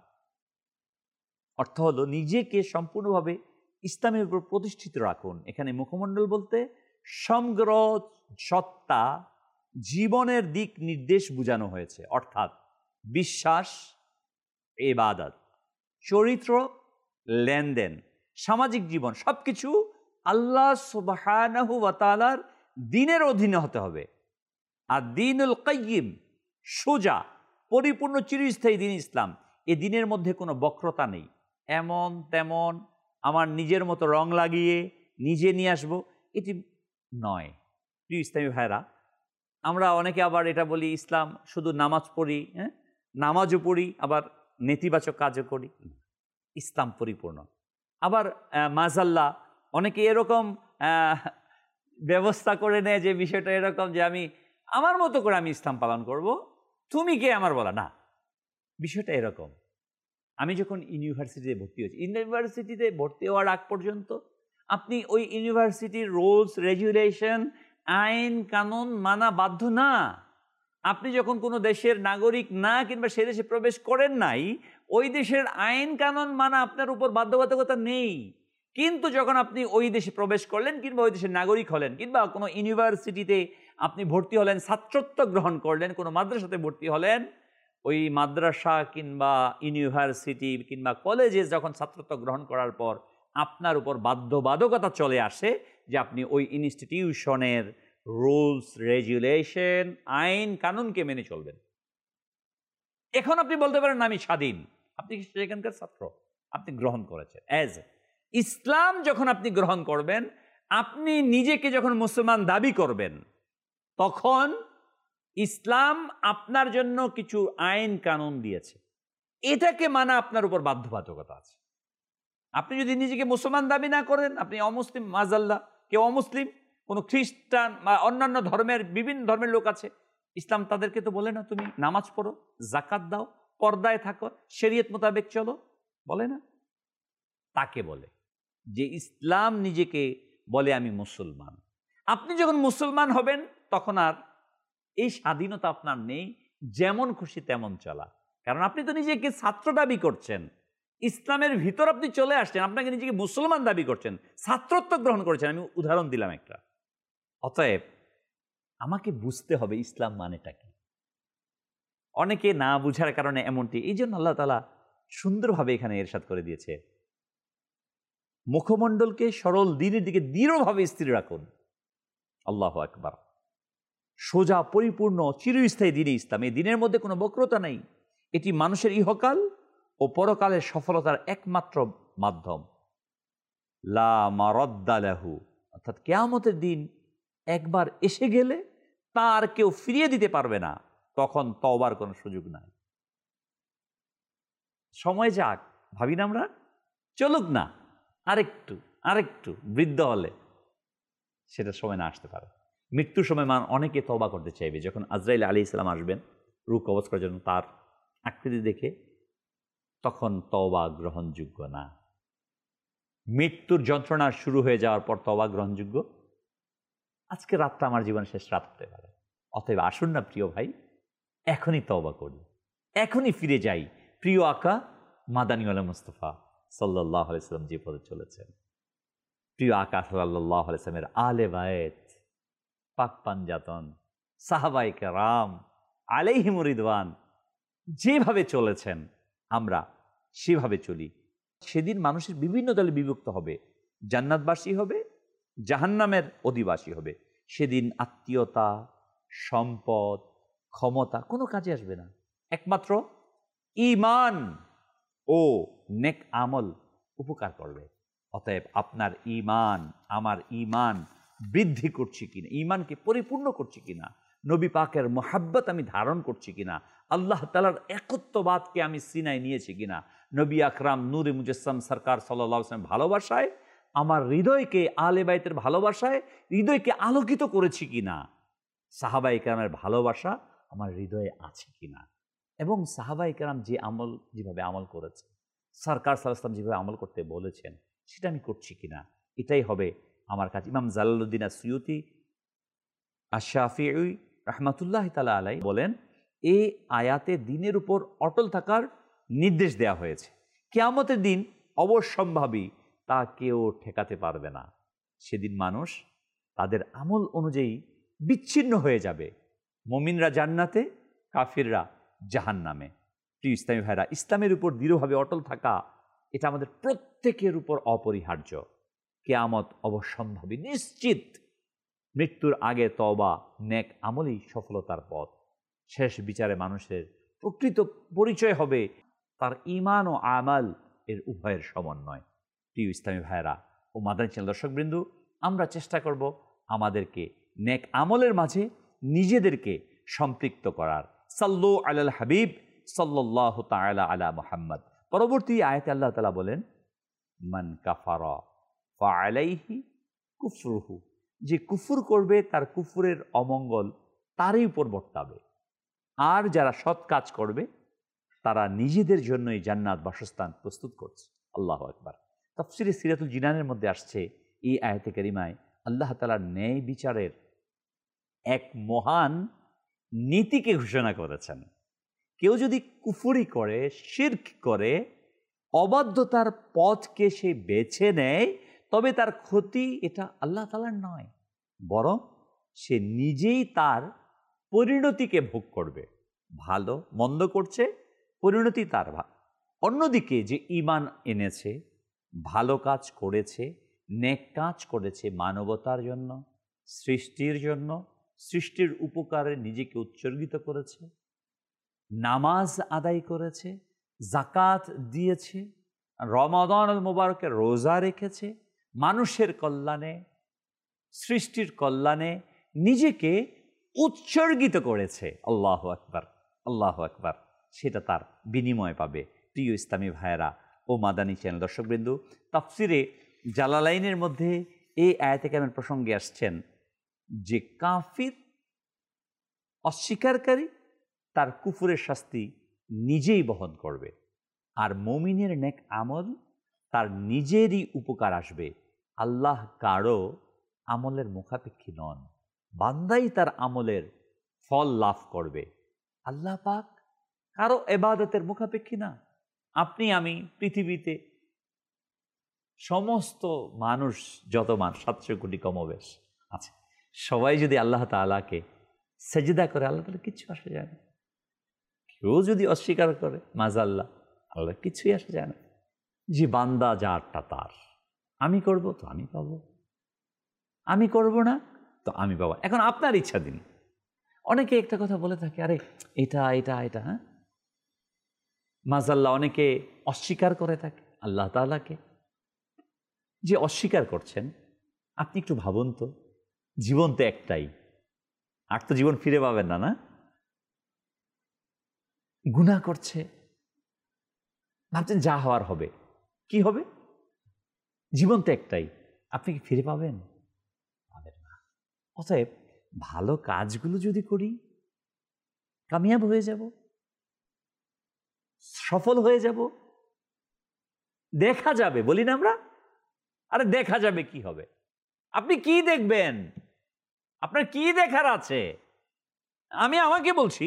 অর্থ হলো নিজেকে সম্পূর্ণভাবে ইসলামের উপর প্রতিষ্ঠিত রাখুন। এখানে মুখমণ্ডল বলতে সমগ্র সত্তা, জীবনের দিক নির্দেশ বোঝানো হয়েছে। অর্থাৎ বিশ্বাস, ইবাদত, চরিত্র, লেনদেন, সামাজিক জীবন, সব কিছু আল্লাহ সুবহানাহু ওয়া তাআলার দ্বীনের অধীনে হতে হবে। আর দ্বীনুল কাইয়িম, সোজা পরিপূর্ণ চিরস্থায়ী দ্বীন ইসলাম। এই দ্বীনের মধ্যে কোনো বক্রতা নেই। এমন তেমন আমার নিজের মতো রং লাগিয়ে নিজে নিয়ে আসবো, এটি নয়। প্রিয় ইসলামী ভাইরা, আমরা অনেকে আবার এটা বলি ইসলাম শুধু নামাজ পড়ি, নামাজও পড়ি আবার নেতিবাচক কাজও করি। ইসলাম পরিপূর্ণ। আবার মাজাল্লাহ অনেকে এরকম ব্যবস্থা করে নেয় যে বিষয়টা এরকম যে আমি আমার মতো করে আমি ইসলাম পালন করব, তুমি কে আমার বলা না। বিষয়টা এরকম। আমি যখন ইউনিভার্সিটিতে ভর্তি হয়েছি, ইউনিভার্সিটিতে ভর্তি হওয়ার আগ পর্যন্ত আপনি ওই ইউনিভার্সিটির রুলস রেগুলেশন, আইন কানুন মানা বাধ্য না। আপনি যখন কোনো দেশের নাগরিক না কিংবা সে দেশে প্রবেশ করেন নাই, ওই দেশের আইন কানুন মানা আপনার উপর বাধ্যবাধকতা নেই। কিন্তু যখন আপনি ওই দেশে প্রবেশ করলেন কিংবা ওই দেশের নাগরিক হলেন কিংবা কোনো ইউনিভার্সিটিতে আপনি ভর্তি হলেন, ছাত্রত্ব গ্রহণ করলেন, কোনো মাদ্রাসাতে ভর্তি হলেন, ওই মাদ্রাসা কিংবা ইউনিভার্সিটি কিংবা কলেজে যখন ছাত্রত্ব গ্রহণ করার পর আপনার উপর বাধ্যবাধকতা চলে আসে যে আপনি ওই ইনস্টিটিউশনের রুলস রেগুলেশন, আইন কানুনকে মেনে চলবেন। এখন আপনি বলতে পারেন আমি স্বাধীন, আপনি সেখানকার ছাত্র, আপনি গ্রহণ করেছেন। অ্যাজ ইসলাম যখন আপনি গ্রহণ করবেন, আপনি নিজেকে যখন মুসলমান দাবি করবেন, তখন ইসলাম আপনার জন্য কিছু আইন কানুন দিয়েছে, এটাকে মানা আপনার উপর বাধ্যবাধকতা আছে। আপনি যদি নিজেকে মুসলমান দাবি না করেন, আপনি অমুসলিম, মাজাল্লাহ, কেউ অমুসলিম, কোনো খ্রিস্টান বা অন্যান্য ধর্মের, বিভিন্ন ধর্মের লোক আছে, ইসলাম তাদেরকে তো বলে না তুমি নামাজ পড়ো, জাকাত দাও, পর্দায় থাকো, শরীয়ত মোতাবেক চলো, বলে না। তাকে বলে যে ইসলাম নিজেকে বলে আমি মুসলমান। আপনি যখন মুসলমান হবেন তখন আর এই স্বাধীনতা আপনার নেই যেমন খুশি তেমন চলা, কারণ আপনি তো নিজেকে ছাত্র দাবি করছেন, ইসলামের ভিতর আপনি চলে আসছেন, আপনাকে নিজেকে মুসলমান দাবি করছেন, ছাত্রত্ব গ্রহণ করেছেন। আমি উদাহরণ দিলাম একটা। অতএব আমাকে বুঝতে হবে ইসলাম মানেটা কি। অনেকে না বুঝার কারণে এমনটি, এই জন্য আল্লাহ তাআলা সুন্দরভাবে এখানে ইরশাদ করে দিয়েছে, মুখমণ্ডলকে সরল দ্বীনের দিকে দৃঢ়ভাবে স্থির রাখুন। আল্লাহু আকবার। সোজা পরিপূর্ণ চিরস্থায়ী দ্বীনে ইসলাম, এই দ্বীনের মধ্যে কোনো বক্রতা নেই। এটি মানুষের ইহকাল ও পরকালের সফলতার একমাত্র মাধ্যম। লা মারাদ্দা লাহু, অর্থাৎ কিয়ামতের দিন একবার এসে গেলে তার কেউ ফিরিয়ে দিতে পারবে না, তখন তওবার কোনো সুযোগ নাই। সময় যাক, ভাবি না আমরা, চলুক না আরেকটু বৃদ্ধ হলে সেটা সময় না আসতে পারে। মৃত্যুর সময় অনেকে তওবা করতে চাইবে, যখন আজরাইল আলাইহিস সালাম আসবেন রূহ কবজ করার জন্য তার আকৃতি দেখে, তখন তওবা গ্রহণযোগ্য না। মৃত্যুর যন্ত্রণা শুরু হয়ে যাওয়ার পর তওবা গ্রহণযোগ্য। আজকে রাতটা আমার জীবন শেষ রাত হতে পারে। অতএব আসুন না প্রিয় ভাই, এখনই তওবা করি, এখনই ফিরে যাই প্রিয় আকা মাদানীওয়ালা মুস্তাফা সাল্লাল্লাহু আলাইহি সাল্লাম যে পথে চলেছেন। প্রিয় আকা সাল্লাল্লাহু আলাইহি সাল্লামের আলে বায়েত, পাক পাঞ্জাতন, সাহাবায়ে কেরাম আলাইহিমুর রিদওয়ান যেভাবে চলেছেন আমরা সেভাবে চলি। সেদিন মানুষের বিভিন্ন দলে বিভক্ত হবে, জান্নাতবাসী হবে, জাহান্নামের অধিবাসী হবে। সেদিন আত্মীয়তা, সম্পদ, ক্ষমতা কোনো কাজে আসবে না, একমাত্র ঈমান ও নেক আমল উপকার করবে। অতএব আপনার ঈমান, আমার ঈমান বৃদ্ধি করছি কিনা, ঈমানকে পরিপূর্ণ করছি কিনা, নবী পাকের মোহাব্বত আমি ধারণ করছি কিনা, আল্লাহ তাআলার একত্ববাদকে আমি সিনায় নিয়েছি কিনা, নবী আকরাম নূরে মুজাসসাম সরকার সাল্লাল্লাহু আলাইহি ওয়াসাল্লাম ভালোবাসায় আমার হৃদয়কে, আলে বাইতের ভালোবাসায় হৃদয়কে আলোকিত করেছি কিনা, সাহাবায়ে কেরামের ভালোবাসা আমার হৃদয়ে আছে কিনা, এবং সাহাবায়ে কেরাম যেভাবে আমল করেছে, সরকার সাল্লাল্লাহু আলাইহি ওয়াসাল্লাম যেভাবে আমল করতে বলেছেন সেটা আমি করছি কিনা, এটাই হবে আমার কাছে। ইমাম জালালউদ্দিন আসসুয়ুতি আশ-শাফিঈ রাহমাতুল্লাহি তাআলা আলাইহি বলেন, এই আয়াতে দ্বীনের উপর অটল থাকার নির্দেশ দেয়া হয়েছে। কিয়ামতের দিন অবশ্যম্ভাবী, তা কেউ ঠেকাতে পারবে না। সেদিন মানুষ তাদের আমল অনুযায়ী বিচ্ছিন্ন হয়ে যাবে, মুমিনরা জান্নাতে, কাফিররা জাহান্নামে। প্রিয় ইসলামী ভাইরা, ইসলামের উপর দৃঢ়ভাবে অটল থাকা এটা আমাদের প্রত্যেকের উপর অপরিহার্য। কিয়ামত অবশ্যম্ভাবী, নিশ্চিত। মৃত্যুর আগে তওবা, নেক আমলই সফলতার পথ। শেষ বিচারে মানুষের প্রকৃত পরিচয় হবে তার ঈমান ও আমাল এর উভয়ের সমন্বয়। প্রিয় ইসলামী ভাইয়েরা ও মাদানী চ্যানেল দর্শকবৃন্দ, আমরা চেষ্টা করব আমাদেরকে নেক আমলের মাঝে নিজেদেরকে সম্পৃক্ত করার। সাল্লু আলাল হাবিব সাল্লাল্লাহু তাআলা আলা মুহাম্মদ। পরবর্তী আয়াতে আল্লাহ তাআলা বলেন, মান কাফারা ফাআলাইহি কুফরুহু, যে কুফর করবে তার কুফরের অমঙ্গল তারই উপর বর্তাবে, আর যারা সৎ কাজ করবে তারা নিজেদের জন্যই জান্নাত বাসস্থান প্রস্তুত করছে। আল্লাহু আকবার। তাফসীরে সিরাতুল জিনানের মধ্যে আসছে, এই আয়াতে কারিমায় আল্লাহ তাআলার ন্যায় বিচারের এক মহান নীতিকে ঘোষণা করেছেন। কেউ যদি কুফরি করে, শিরক করে, অবাধ্যতার পথকে সে বেছে নেয়, তবে তার ক্ষতি এটা আল্লাহ তাআলার নয়, বরং সে নিজেই তার পরিণতিকে ভোগ করবে। ভালো মন্দ করছে, পরিণতি তার। অন্যদিকে যে ঈমান এনেছে, ভালো কাজ করেছে, নেক কাজ করেছে, মানবতার জন্য, সৃষ্টির জন্য, সৃষ্টির উপকারে নিজেকে উৎসর্গিত করেছে, নামাজ আদায় করেছে, যাকাত দিয়েছে, রমাদানুল মুবারকে রোজা রেখেছে, মানুষের কল্যাণে, সৃষ্টির কল্যাণে নিজেকে উৎসর্গিত করেছে, আল্লাহু আকবার, আল্লাহু আকবার, সেটা তার বিনিময় পাবে। প্রিয় ইসলামী ভাইয়েরা ও মাদানী চ্যানেল দর্শকবৃন্দ, তাফসিরে জালালাইনের মধ্যে এই আয়াতে কারিমার প্রসঙ্গে আসছেন যে কাফির অস্বীকারী তার কুফুরের শাস্তি নিজেই বহন করবে, আর মুমিনের নেক আমল তার নিজেরই উপকার আসবে। আল্লাহ কারো আমলের মুখাপেক্ষী নন, বান্দাই তার আমলের ফল লাভ করবে। আল্লাহ পাক কারো ইবাদতের মুখাপেক্ষী না। আপনি আমি পৃথিবীতে সমস্ত মানুষ, যত মানুষ 700 কোটি কমবেশ আছে, সবাই যদি আল্লাহ তাআলাকে সেজদা করে, আল্লাহ তাআলা কিচ্ছু আসে যায় না। কেউ যদি অস্বীকার করে, মাজাল্লাহ, আল্লাহ কিছুই আসে যায় না। যে বান্দা যারটা তার, আমি করব তো আমি পাবো, আমি করব না তো আমি পাবো। এখন আপনার ইচ্ছা দিন। অনেকে একটা কথা বলে থাকে, আরে এটা এটা এটা, হ্যাঁ, মাজাল্লাহ, অনেকে অস্বীকার করে থাকে আল্লাহ তাআলাকে। যে অস্বীকার করছেন, আপনি একটু ভাবুন তো, জীবন তো একটাই, আর তো জীবন ফিরে পাবেন না, না? গুনাহ করছে, ভাবছেন যা হওয়ার হবে। কি হবে? জীবন তো একটাই, আপনি কি ফিরে পাবেন? পাবেন না। অতএব ভালো কাজগুলো যদি করি, কামিয়াব হয়ে যাব, সফল হয়ে যাব, দেখা যাবে, বলি না আমরা? আরে দেখা যাবে কি হবে? আপনি কি দেখবেন? আপনার কি দেখার আছে? আমি আমাকে বলছি,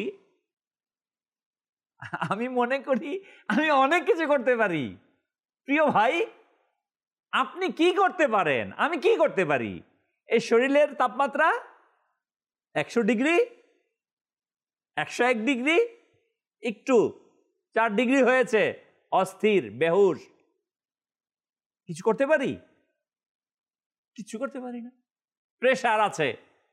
আমি মনে করি আমি অনেক কিছু করতে পারি। প্রিয় ভাই, আপনি কি করতে পারেন? আমি কি করতে পারি? এই শরীরের তাপমাত্রা 100 ডিগ্রি, 101 ডিগ্রি, একটু 4 ডিগ্রি হয়েছে, অস্থির, বেহুশ, কিছু করতে পারি? কিছু করতে পারি না। প্রেশার আছে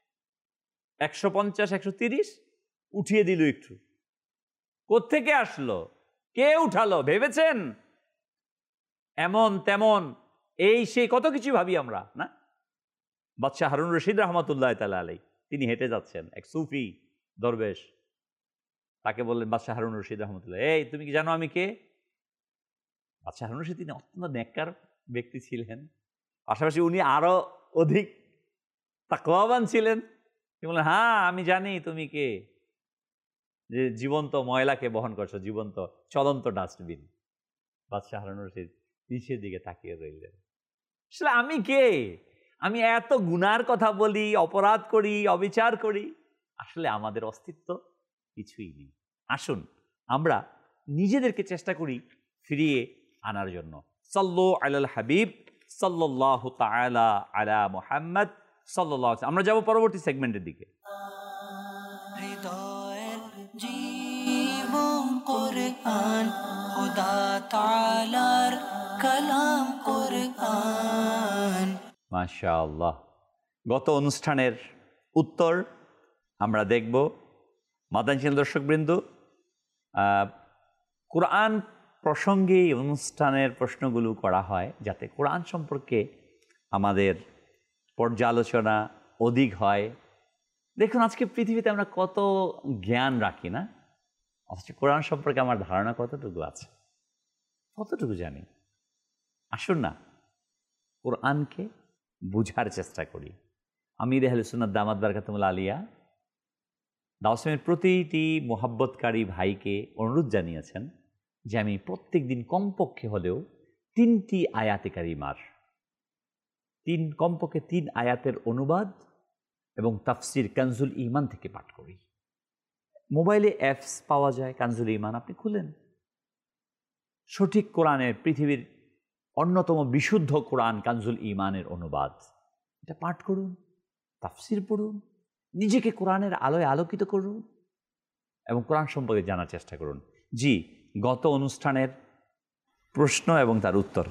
150, 130, উঠিয়ে দিল একটু। কোত্থেকে আসলো? কে উঠালো? ভেবেছেন? এমন তেমন এই সেই কত কিছু ভাবি আমরা, না? বাদশাহ হারুন রশিদ রহমতুল্লাহ তাআলা আলাইহি, তিনি হেঁটে যাচ্ছেন, এক সুফি দরবেশ তাকে বললেন, বাদশাহ হারুন রশিদ রহমতুল্লাহ, এই তুমি কি জানো আমি কে? বাদশাহ হারুন রশিদ তিনি অত্যন্ত নেককার ব্যক্তি ছিলেন, পাশাপাশি উনি আরো অধিক তাকওয়াবান ছিলেন। তিনি বললেন, হ্যাঁ আমি জানি তুমি কে, যে জীবন্ত ময়লাকে বহন করছো, জীবন্ত চলন্ত ডাস্টবিন। বাদশাহ হারুন রশিদ নিচের দিকে তাকিয়ে রইলেন। আসলে আমি কে? আমি এত গুনার কথা বলি, অপরাধ করি, অবিচার করি, আসলে আমাদের অস্তিত্ব কিছুই নেই। আসুন আমরা নিজেদেরকে চেষ্টা করি ফিরিয়ে আনার জন্য। সাল্লু আলাল হাবিব সাল্লাল্লাহু তাআলা আলা মুহাম্মদ সাল্লাল্লাহু আলাইহি। আমরা যাব পরবর্তী সেগমেন্টের দিকে। হৃদয়ের জীবন কুরআন, খোদা তাআলার কালাম কুরআন। মাশাআল্লাহ। গত অনুষ্ঠানের উত্তর আমরা দেখব। মাদানী দর্শকবৃন্দ, কোরআন প্রসঙ্গে এই অনুষ্ঠানের প্রশ্নগুলো করা হয় যাতে কোরআন সম্পর্কে আমাদের পর্যালোচনা অধিক হয়। দেখুন আজকে পৃথিবীতে আমরা কত জ্ঞান রাখি, না? অথচ কোরআন সম্পর্কে আমার ধারণা কতটুকু আছে, কতটুকু জানি? আসুন না কোরআনকে বুঝার চেষ্টা করি। আমির আহলে সুন্নাত দামাত বারাকাতুহুল আলিয়া দাওসেমের প্রতিটি মোহাব্বতকারী ভাইকে অনুরোধ জানিয়েছেন যে আমি প্রত্যেক দিন কমপক্ষে হলেও 3টি আয়াতে কারিমার, কমপক্ষে 3 আয়াতের অনুবাদ এবং তাফসির কানজুল ঈমান থেকে পাঠ করি। মোবাইলে অ্যাপস পাওয়া যায়, কানজুল ঈমান আপনি খুলেন, সঠিক কোরআনের, পৃথিবীর অন্যতম বিশুদ্ধ কোরআন কানজুল ঈমানের অনুবাদ, এটা পাঠ করুন, তাফসির পড়ুন, নিজেকে কোরআনের আলোয় আলোকিত করুন এবং কোরআন সম্পর্কে জানার চেষ্টা করুন। জি, গত অনুষ্ঠানের প্রশ্ন এবং তার উত্তর।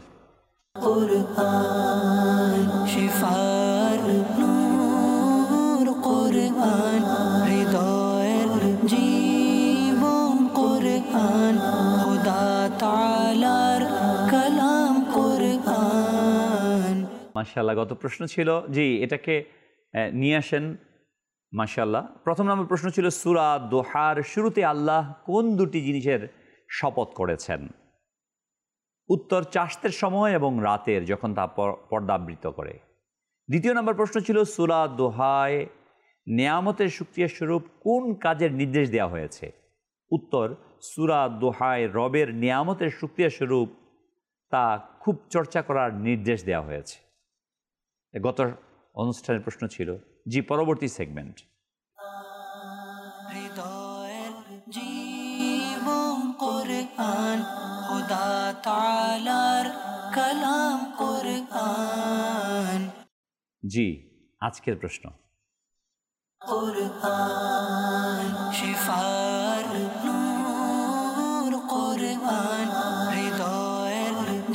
কুরআন শিফার নূর, কুরআন হৃদয়ের জীবন, কুরআন খোদা তাআলার কালাম কুরআন। মাশাআল্লাহ, গত প্রশ্ন ছিল, জি এটাকে নিয়ে আসেন। মাশাআল্লাহ, প্রথম নম্বর প্রশ্ন ছিল সূরা দোহার শুরুতে আল্লাহ কোন 2টি জিনিসের শপথ করেছেন? উত্তর, চাষতের সময় এবং রাতের যখন তা পর্দাবৃত করে। দ্বিতীয় নম্বর প্রশ্ন ছিল সূরা দোহায় নেয়ামতের শুকরিয়া স্বরূপ কোন কাজের নির্দেশ দেওয়া হয়েছে? উত্তর, সূরা দোহায় রবের নেয়ামতের শুকরিয়া স্বরূপ তা খুব চর্চা করার নির্দেশ দেওয়া হয়েছে। গত অনুষ্ঠানের প্রশ্ন ছিল। জি, পরবর্তী সেগমেন্ট। হৃদয়ের জীবন কোরআন, খোদা তাআলার কালাম কোরআন। জি, আজকের প্রশ্ন। কোরআন শিফার নূর, কোরআন হৃদয়ের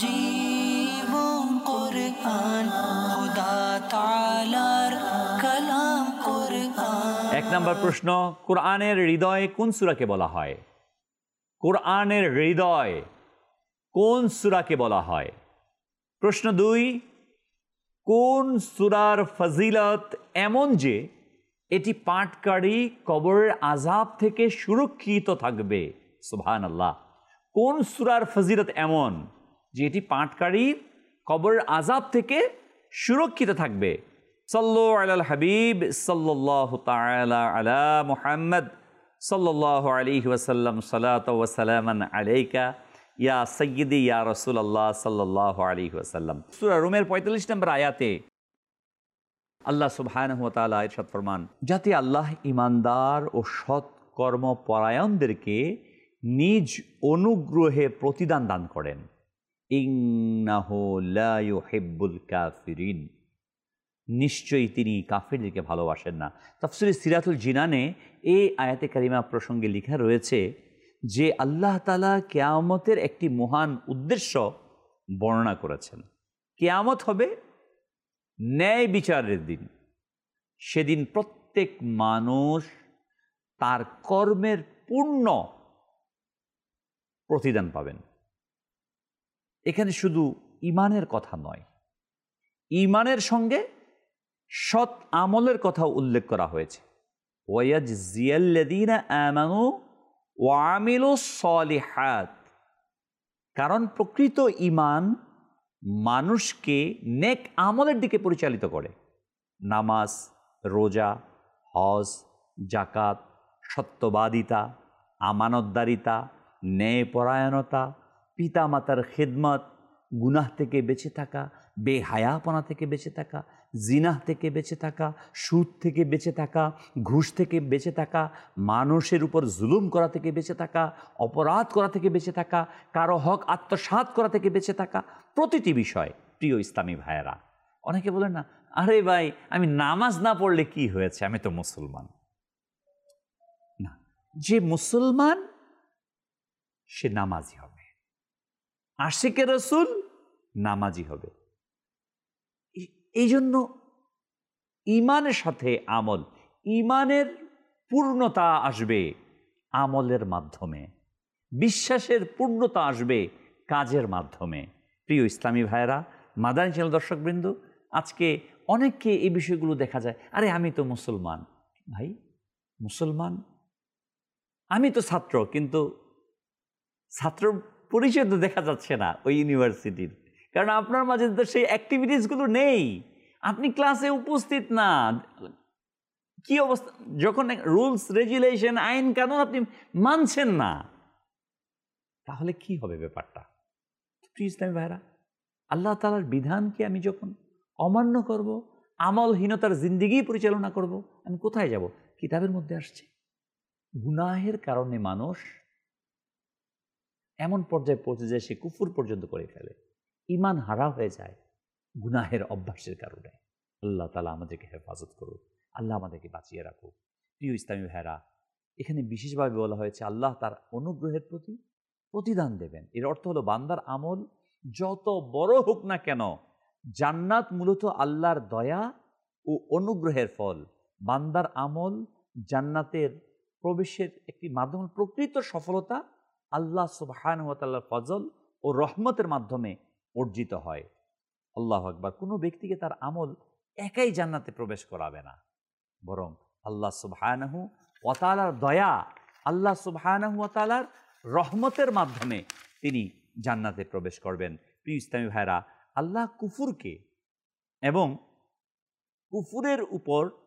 জীবন, কোরআন খোদা তাআলার কালাম কোরআন। 1 নম্বর প্রশ্ন, কোরআনের হৃদয় কোন সূরাকে বলা হয়? কোরআনের হৃদয় কোন সূরাকে বলা হয়? প্রশ্ন 2, কোন সূরার ফজিলত এমন যে এটি পাঠকারী কবরের আযাব থেকে সুরক্ষিত থাকবে? সুবহানাল্লাহ। কোন সূরার ফজিলত এমন যে এটি পাঠকারীর কবরের আযাব থেকে সুরক্ষিত থাকবে? সাল্লু আলাল হাবিব সাল্লাল্লাহু তাআলা আলা মুহাম্মদ সাল্লাল্লাহু আলাইহি ওয়াসাল্লাম, সালাতু ওয়া সালামান আলাইকা ইয়া সাইয়্যিদি ইয়া রাসূলুল্লাহ সাল্লাল্লাহু আলাইহি ওয়াসাল্লাম। সূরা রুমের 45 নম্বর আয়াতে আল্লাহ সুবহানাহু ওয়া তাআলা ইরশাদ ফরমান, যাতে আল্লাহ ঈমানদার ও সৎ কর্মপরায়ণদেরকে নিজ অনুগ্রহে প্রতিদান দান করেন। ইন্নাহু লা ইউহিব্বুল কাফিরিন, নিশ্চয়ই তিনি কাফিরদেরকে ভালোবাসেন না। তাফসীরে সিরাতুল জিনানে এই আয়াতে কারিমা প্রসঙ্গে লেখা রয়েছে যে আল্লাহ তাআলা কিয়ামতের একটি মহান উদ্দেশ্য বর্ণনা করেছেন। কিয়ামত হবে ন্যায় বিচারের দিন। সেদিন প্রত্যেক মানুষ তার কর্মের পূর্ণ প্রতিদান পাবেন। এখানে শুধু ঈমানের কথা নয়, ঈমানের সঙ্গে সৎ আমলের কথা উল্লেখ করা হয়েছে। ওয়ায়াজজিয়াল্লাযীনা আমানু ওয়া আমিলুস সলিহাত, কারণ প্রকৃত ঈমান মানুষকে নেক আমলের দিকে পরিচালিত করে। নামাজ, রোজা, হজ, জাকাত, সত্যবাদিতা, আমানতদারিতা, ন্যায়পরায়ণতা, পিতামাতার খেদমত, গুনাহ থেকে বেঁচে থাকা, বেহায়াপনা থেকে বেঁচে থাকা, জিনাহ থেকে বেঁচে থাকা, সুদ থেকে বেঁচে থাকা, ঘুষ থেকে বেঁচে থাকা, মানুষের উপর জুলুম করা থেকে বেঁচে থাকা, অপরাধ করা থেকে বেঁচে থাকা, কারো হক আত্মসাৎ করা থেকে বেঁচে থাকা, প্রতিটি বিষয়। প্রিয় ইসলামী ভাইয়েরা, অনেকে বলেন না, আরে ভাই আমি নামাজ না পড়লে কি হয়েছে, আমি তো মুসলমান। না, যে মুসলমান সে নামাজি হবে, আশিকে রসুল নামাজি হবে। এই জন্য ঈমানের সাথে আমল, ঈমানের পূর্ণতা আসবে আমলের মাধ্যমে, বিশ্বাসের পূর্ণতা আসবে কাজের মাধ্যমে। প্রিয় ইসলামী ভাইয়েরা, মাদানী চ্যানেল দর্শকবৃন্দ, আজকে অনেককে এই বিষয়গুলো দেখা যায়, আরে আমি তো মুসলমান। ভাই মুসলমান, আমি তো ছাত্র, কিন্তু ছাত্র পরিচয় তো দেখা যাচ্ছে না ওই ইউনিভার্সিটির, কারণ আপনার মাঝে তো সেই অ্যাক্টিভিটিসগুলো নেই, আপনি ক্লাসে উপস্থিত না। কি অবস্থা, যখন রুলস রেগুলেশন, আইন কানুন আপনি মানছেন না, তাহলে কি হবে ব্যাপারটা? প্রিয় ইসলামী ভাইরা, আল্লাহ তাআলার বিধানকে আমি যখন অমান্য করব, আমলহীনতার জিন্দেগি পরিচালনা করব, আমি কোথায় যাব? কিতাবের মধ্যে আসছে গুনাহের কারণে মানুষ এমন পর্যায়ে পৌঁছে যায় সে কুফর পর্যন্ত করে ফেলে, ঈমান হারা হয়ে যায় গুনাহের অভ্যাসের কারণে। আল্লাহ তাআলা আমাদেরকে হেফাজত করুক, আল্লাহ আমাদেরকে বাঁচিয়ে রাখুক। প্রিয় ইসলামী ভাইরা, এখানে বিশেষভাবে বলা হয়েছে আল্লাহ তার অনুগ্রহের প্রতি প্রতিদান দেবেন। এর অর্থ হলো বান্দার আমল যত বড় হোক না কেন, জান্নাত মূলত আল্লাহর দয়া ও অনুগ্রহের ফল। বান্দার আমল জান্নাতের প্রবেশের একটি মাধ্যম। প্রকৃত সফলতা আল্লাহ সুবহানাহু ওয়া তাআলার ফজল ও রহমতের মাধ্যমে অর্জিত হয়। আল্লাহু আকবার। কোনো ব্যক্তিকে তার আমল একাই জান্নাতে প্রবেশ করাবে না, বরং আল্লাহ সুবহানাহু ওয়া তাআলার দয়া, আল্লাহ সুবহানাহু ওয়া তাআলার রহমতের মাধ্যমে তিনি জান্নাতে প্রবেশ করবেন। প্রিয় ইসলামী ভাইরা, আল্লাহ কুফুরকে এবং কুফুরের উপর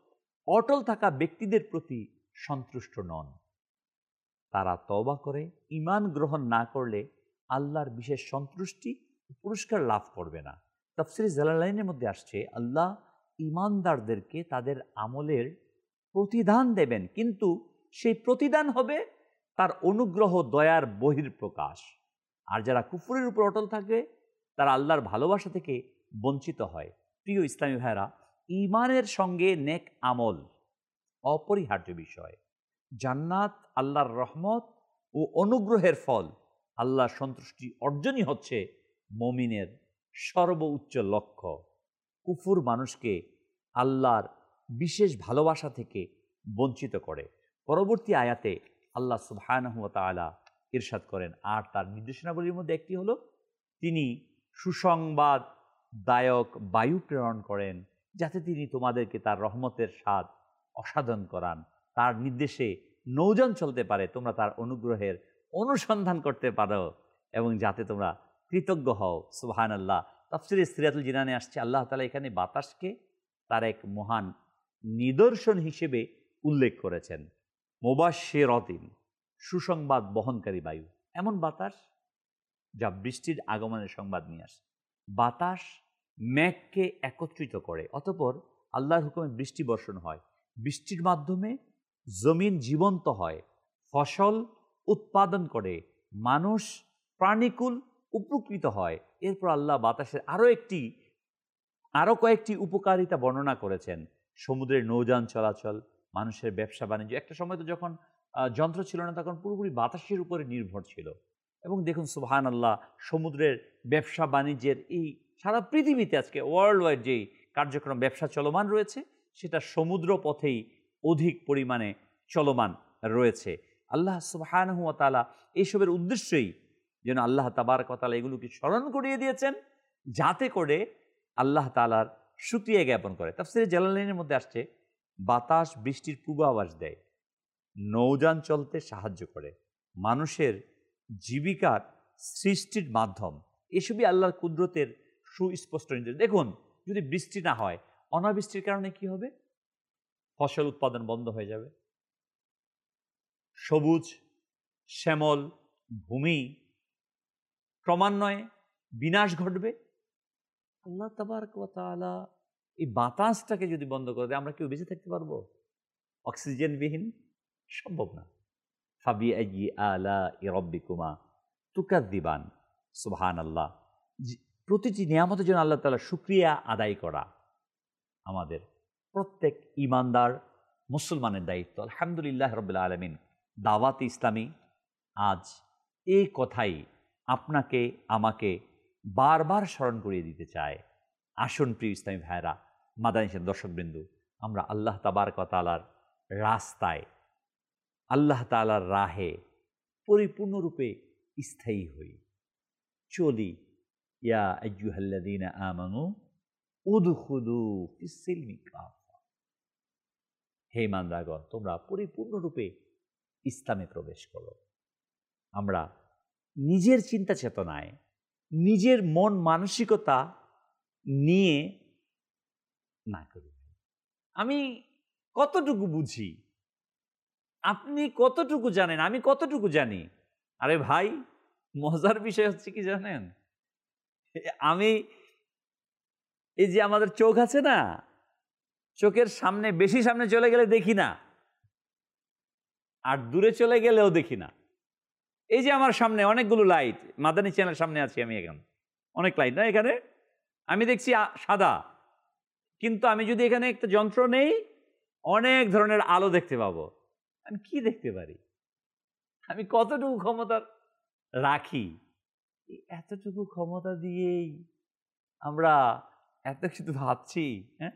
অটল থাকা ব্যক্তিদের প্রতি সন্তুষ্ট নন। তারা তওবা করে ঈমান গ্রহণ না করলে আল্লাহর বিশেষ সন্তুষ্টি পুরস্কার লাভ করবে না। তাফসীরে জালালাইনের মধ্যে আসছে, আল্লাহ ঈমানদারদেরকে তাদের আমলের প্রতিদান দেবেন, কিন্তু সেই প্রতিদান হবে তার অনুগ্রহ দয়ার বহির্প্রকাশ। আর যারা কুফরের উপর অটল থাকে তারা আল্লাহর ভালোবাসা থেকে বঞ্চিত হয়। প্রিয় ইসলামী ভাইরা, ঈমানের সঙ্গে নেক আমল অপরিহার্য বিষয়। জান্নাত, আল্লাহর রহমত ও অনুগ্রহের ফল, আল্লাহর সন্তুষ্টি অর্জনই হচ্ছে মুমিনের সর্বোচ্চ লক্ষ্য। কুফর মানুষকে আল্লাহর বিশেষ ভালোবাসা থেকে বঞ্চিত করে। পরবর্তী আয়াতে আল্লাহ সুবহানাহু ওয়া তাআলা ইরশাদ করেন, আর তার নির্দেশনাবলীর মধ্যে একটি হলো তিনি সুসংবাদ দায়ক বায়ু প্রেরণ করেন, যাতে তিনি তোমাদেরকে তার রহমতের স্বাদ অসাধন করান, তার নির্দেশে নৌযান চলতে পারে, তোমরা তার অনুগ্রহের অনুসন্ধান করতে পারো এবং যাতে তোমরা কৃতজ্ঞ হও। সুবহানাল্লাহ। তাফসীরে সিরাতুল জিনানে আসছে, আল্লাহ তাআলা এখানে বাতাসকে তার এক মহান নিদর্শন হিসেবে উল্লেখ করেছেন। মুবাশশিরাতিন, সুসংবাদ বহনকারী বায়ু, এমন বাতাস যা বৃষ্টির আগমনের সংবাদ নিয়ে আসে। বাতাস মেঘকে একত্রিত করে, অতঃপর আল্লাহর হুকুমে বৃষ্টি বর্ষণ হয়। বৃষ্টির মাধ্যমে জমিন জীবন্ত হয়, ফসল উৎপাদন করে, মানুষ প্রাণীকুল উপকৃত হয়। এরপর আল্লাহ বাতাসের আরও কয়েকটি উপকারিতা বর্ণনা করেছেন। সমুদ্রের নৌযান চলাচল, মানুষের ব্যবসা বাণিজ্য। একটা সময় তো যখন যন্ত্র ছিল না, তখন পুরোপুরি বাতাসের উপরে নির্ভর ছিল। এবং দেখুন সুবহানাল্লাহ, সমুদ্রের ব্যবসা বাণিজ্যের এই সারা পৃথিবীতে আজকে ওয়ার্ল্ড ওয়াইড যেই কার্যক্রম ব্যবসা চলমান রয়েছে, সেটা সমুদ্র পথেই অধিক পরিমাণে চলমান রয়েছে। আল্লাহ সুবহানাহু ওয়া তাআলা এইসবের উদ্দেশ্যেই যেন আল্লাহ তাবারক ওয়া তাআলা এগুলোকে স্মরণ করিয়ে দিয়েছেন, যাতে করে আল্লাহ তাআলার শুকরিয়া জ্ঞাপন করে। তাফসীরে জালালাইনের মধ্যে আসছে, বাতাস বৃষ্টির পূর্বাভাস দেয়, নৌযান চলতে সাহায্য করে, মানুষের জীবিকার সৃষ্টির মাধ্যম। এসবই আল্লাহর কুদরতের সুস্পষ্ট নির্দেশ। দেখুন, যদি বৃষ্টি না হয়, অনাবৃষ্টির কারণে কি হবে? ফসল উৎপাদন বন্ধ হয়ে যাবে, সবুজ শ্যামল ভূমি ক্রমান্বয়ে বিনাশ ঘটবে। আল্লাহ তাবারক ওয়া তাআলা এই বাতাসটাকে যদি বন্ধ করে দেয়, আমরা কেউ বেঁচে থাকতে পারবো? অক্সিজেনবিহীন সম্ভব না। ফাবিআইয়ি আলাই রাব্বিকুমা তুকাযযিবান। সুবহানাল্লাহ। প্রতিটি নিয়ামতের জন্য আল্লাহ তাআলা শুকরিয়া আদায় করা আমাদের প্রত্যেক ঈমানদার মুসলমানের দায়িত্ব। আলহামদুলিল্লাহ রাব্বিল আলামিন। দাওয়াত ইসলামী আজ এই কথাই আপনাকে আমাকে বারবার স্মরণ করিয়ে দিতে চায়। আসুন প্রিয় ইসলামী ভাইরা, মাদানী দর্শকবৃন্দ, আমরা আল্লাহ তাবারক ওয়া তাআলার রাস্তায়, আল্লাহ তাআলার রাহে পরিপূর্ণরূপে স্থায়ী হই, চলি। ইয়া আইয়ুহাল্লাযীনা আমানু উদখুলু ফিস-সিলমি কাফা। হে ঈমানদারগণ, তোমরা পরিপূর্ণরূপে ইসলামে প্রবেশ করো। আমরা নিজের চিন্তা চেতনায়, নিজের মন মানসিকতা নিয়ে না করি। আমি কতটুকু বুঝি, আপনি কতটুকু জানেন, আমি কতটুকু জানি। আরে ভাই, মজার বিষয় হচ্ছে কি জানেন, আমি এই যে আমাদের চোখ আছে না, চোখের সামনে, বেশি সামনে চলে গেলে দেখি না, আর দূরে চলে গেলেও দেখি না। এই যে আমার সামনে অনেকগুলো লাইট, মাদানী চ্যানেলের সামনে আছি আমি, এখন অনেক লাইট না, এখানে আমি দেখছি সাদা, কিন্তু আমি যদি এখানে একটা যন্ত্র নেই, অনেক ধরনের আলো দেখতে পাবো। আমি কি দেখতে পারি? আমি কতটুকু ক্ষমতা রাখি? এতটুকু ক্ষমতা দিয়েই আমরা এত কিছু ভাবছি। হ্যাঁ,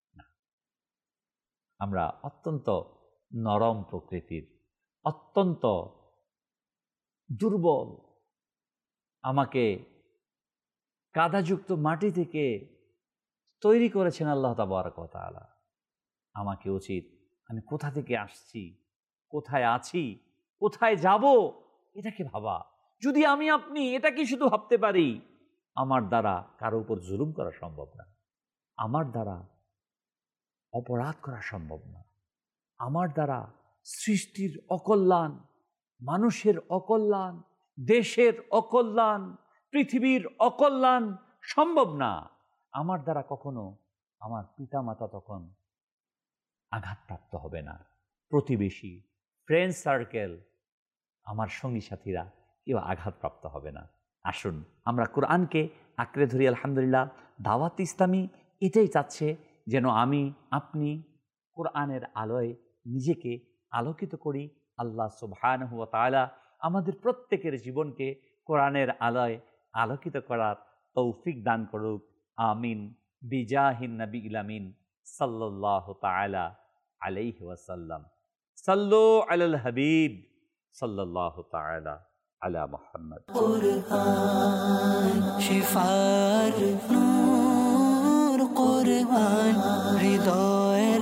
আমরা অত্যন্ত নরম প্রকৃতির, অত্যন্ত দুর্বল। আমাকে কাদাযুক্ত মাটি থেকে তৈরি করেছেন আল্লাহ তাবারক ওয়া তাআলা। আমাকে উচিত আমি কোথা থেকে আসছি, কোথায় আছি, কোথায় যাব, এটাকে ভাবা। যদি আমি আপনি এটাকে শুধু ভাবতে পারি, আমার দ্বারা কারো উপর জুলুম করা সম্ভব না, আমার দ্বারা অপরাধ করা সম্ভব না। আমার দ্বারা সৃষ্টির অকল্যাণ, মানুষের অকল্যাণ, দেশের অকল্যাণ, পৃথিবীর অকল্যাণ সম্ভব না। আমার দ্বারা কখনো আমার পিতামাতা তখন আঘাতপ্রাপ্ত হবে না, প্রতিবেশী, ফ্রেন্ড সার্কেল, আমার সঙ্গী সাথীরা কেউ আঘাতপ্রাপ্ত হবে না। আসুন আমরা কোরআনকে আঁকড়ে ধরি। আলহামদুলিল্লাহ, দাওয়াত ইসলামী এটাই চাচ্ছে যেন আমি আপনি কোরআনের আলোয় নিজেকে আলোকিত করি। আল্লাহ সুবহানাহু ওয়া তাআলা আমাদের প্রত্যেকের জীবনকে কোরআনের আলোয় আলোকিত করার তৌফিক দান করুক। আমিন। বিজাহিন নবীল আমিন সাল্লাল্লাহু তাআলা আলাইহি ওয়াসাল্লাম। সাল্লু আলাল হাবিব সাল্লাল্লাহু তাআলা আলা মুহাম্মদ। কুরআন শিফার নূর, কুরআন হৃদয়ের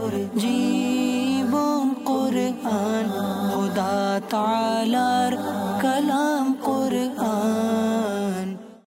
জীবন, কুরআন খোদা তাআলার কালাম,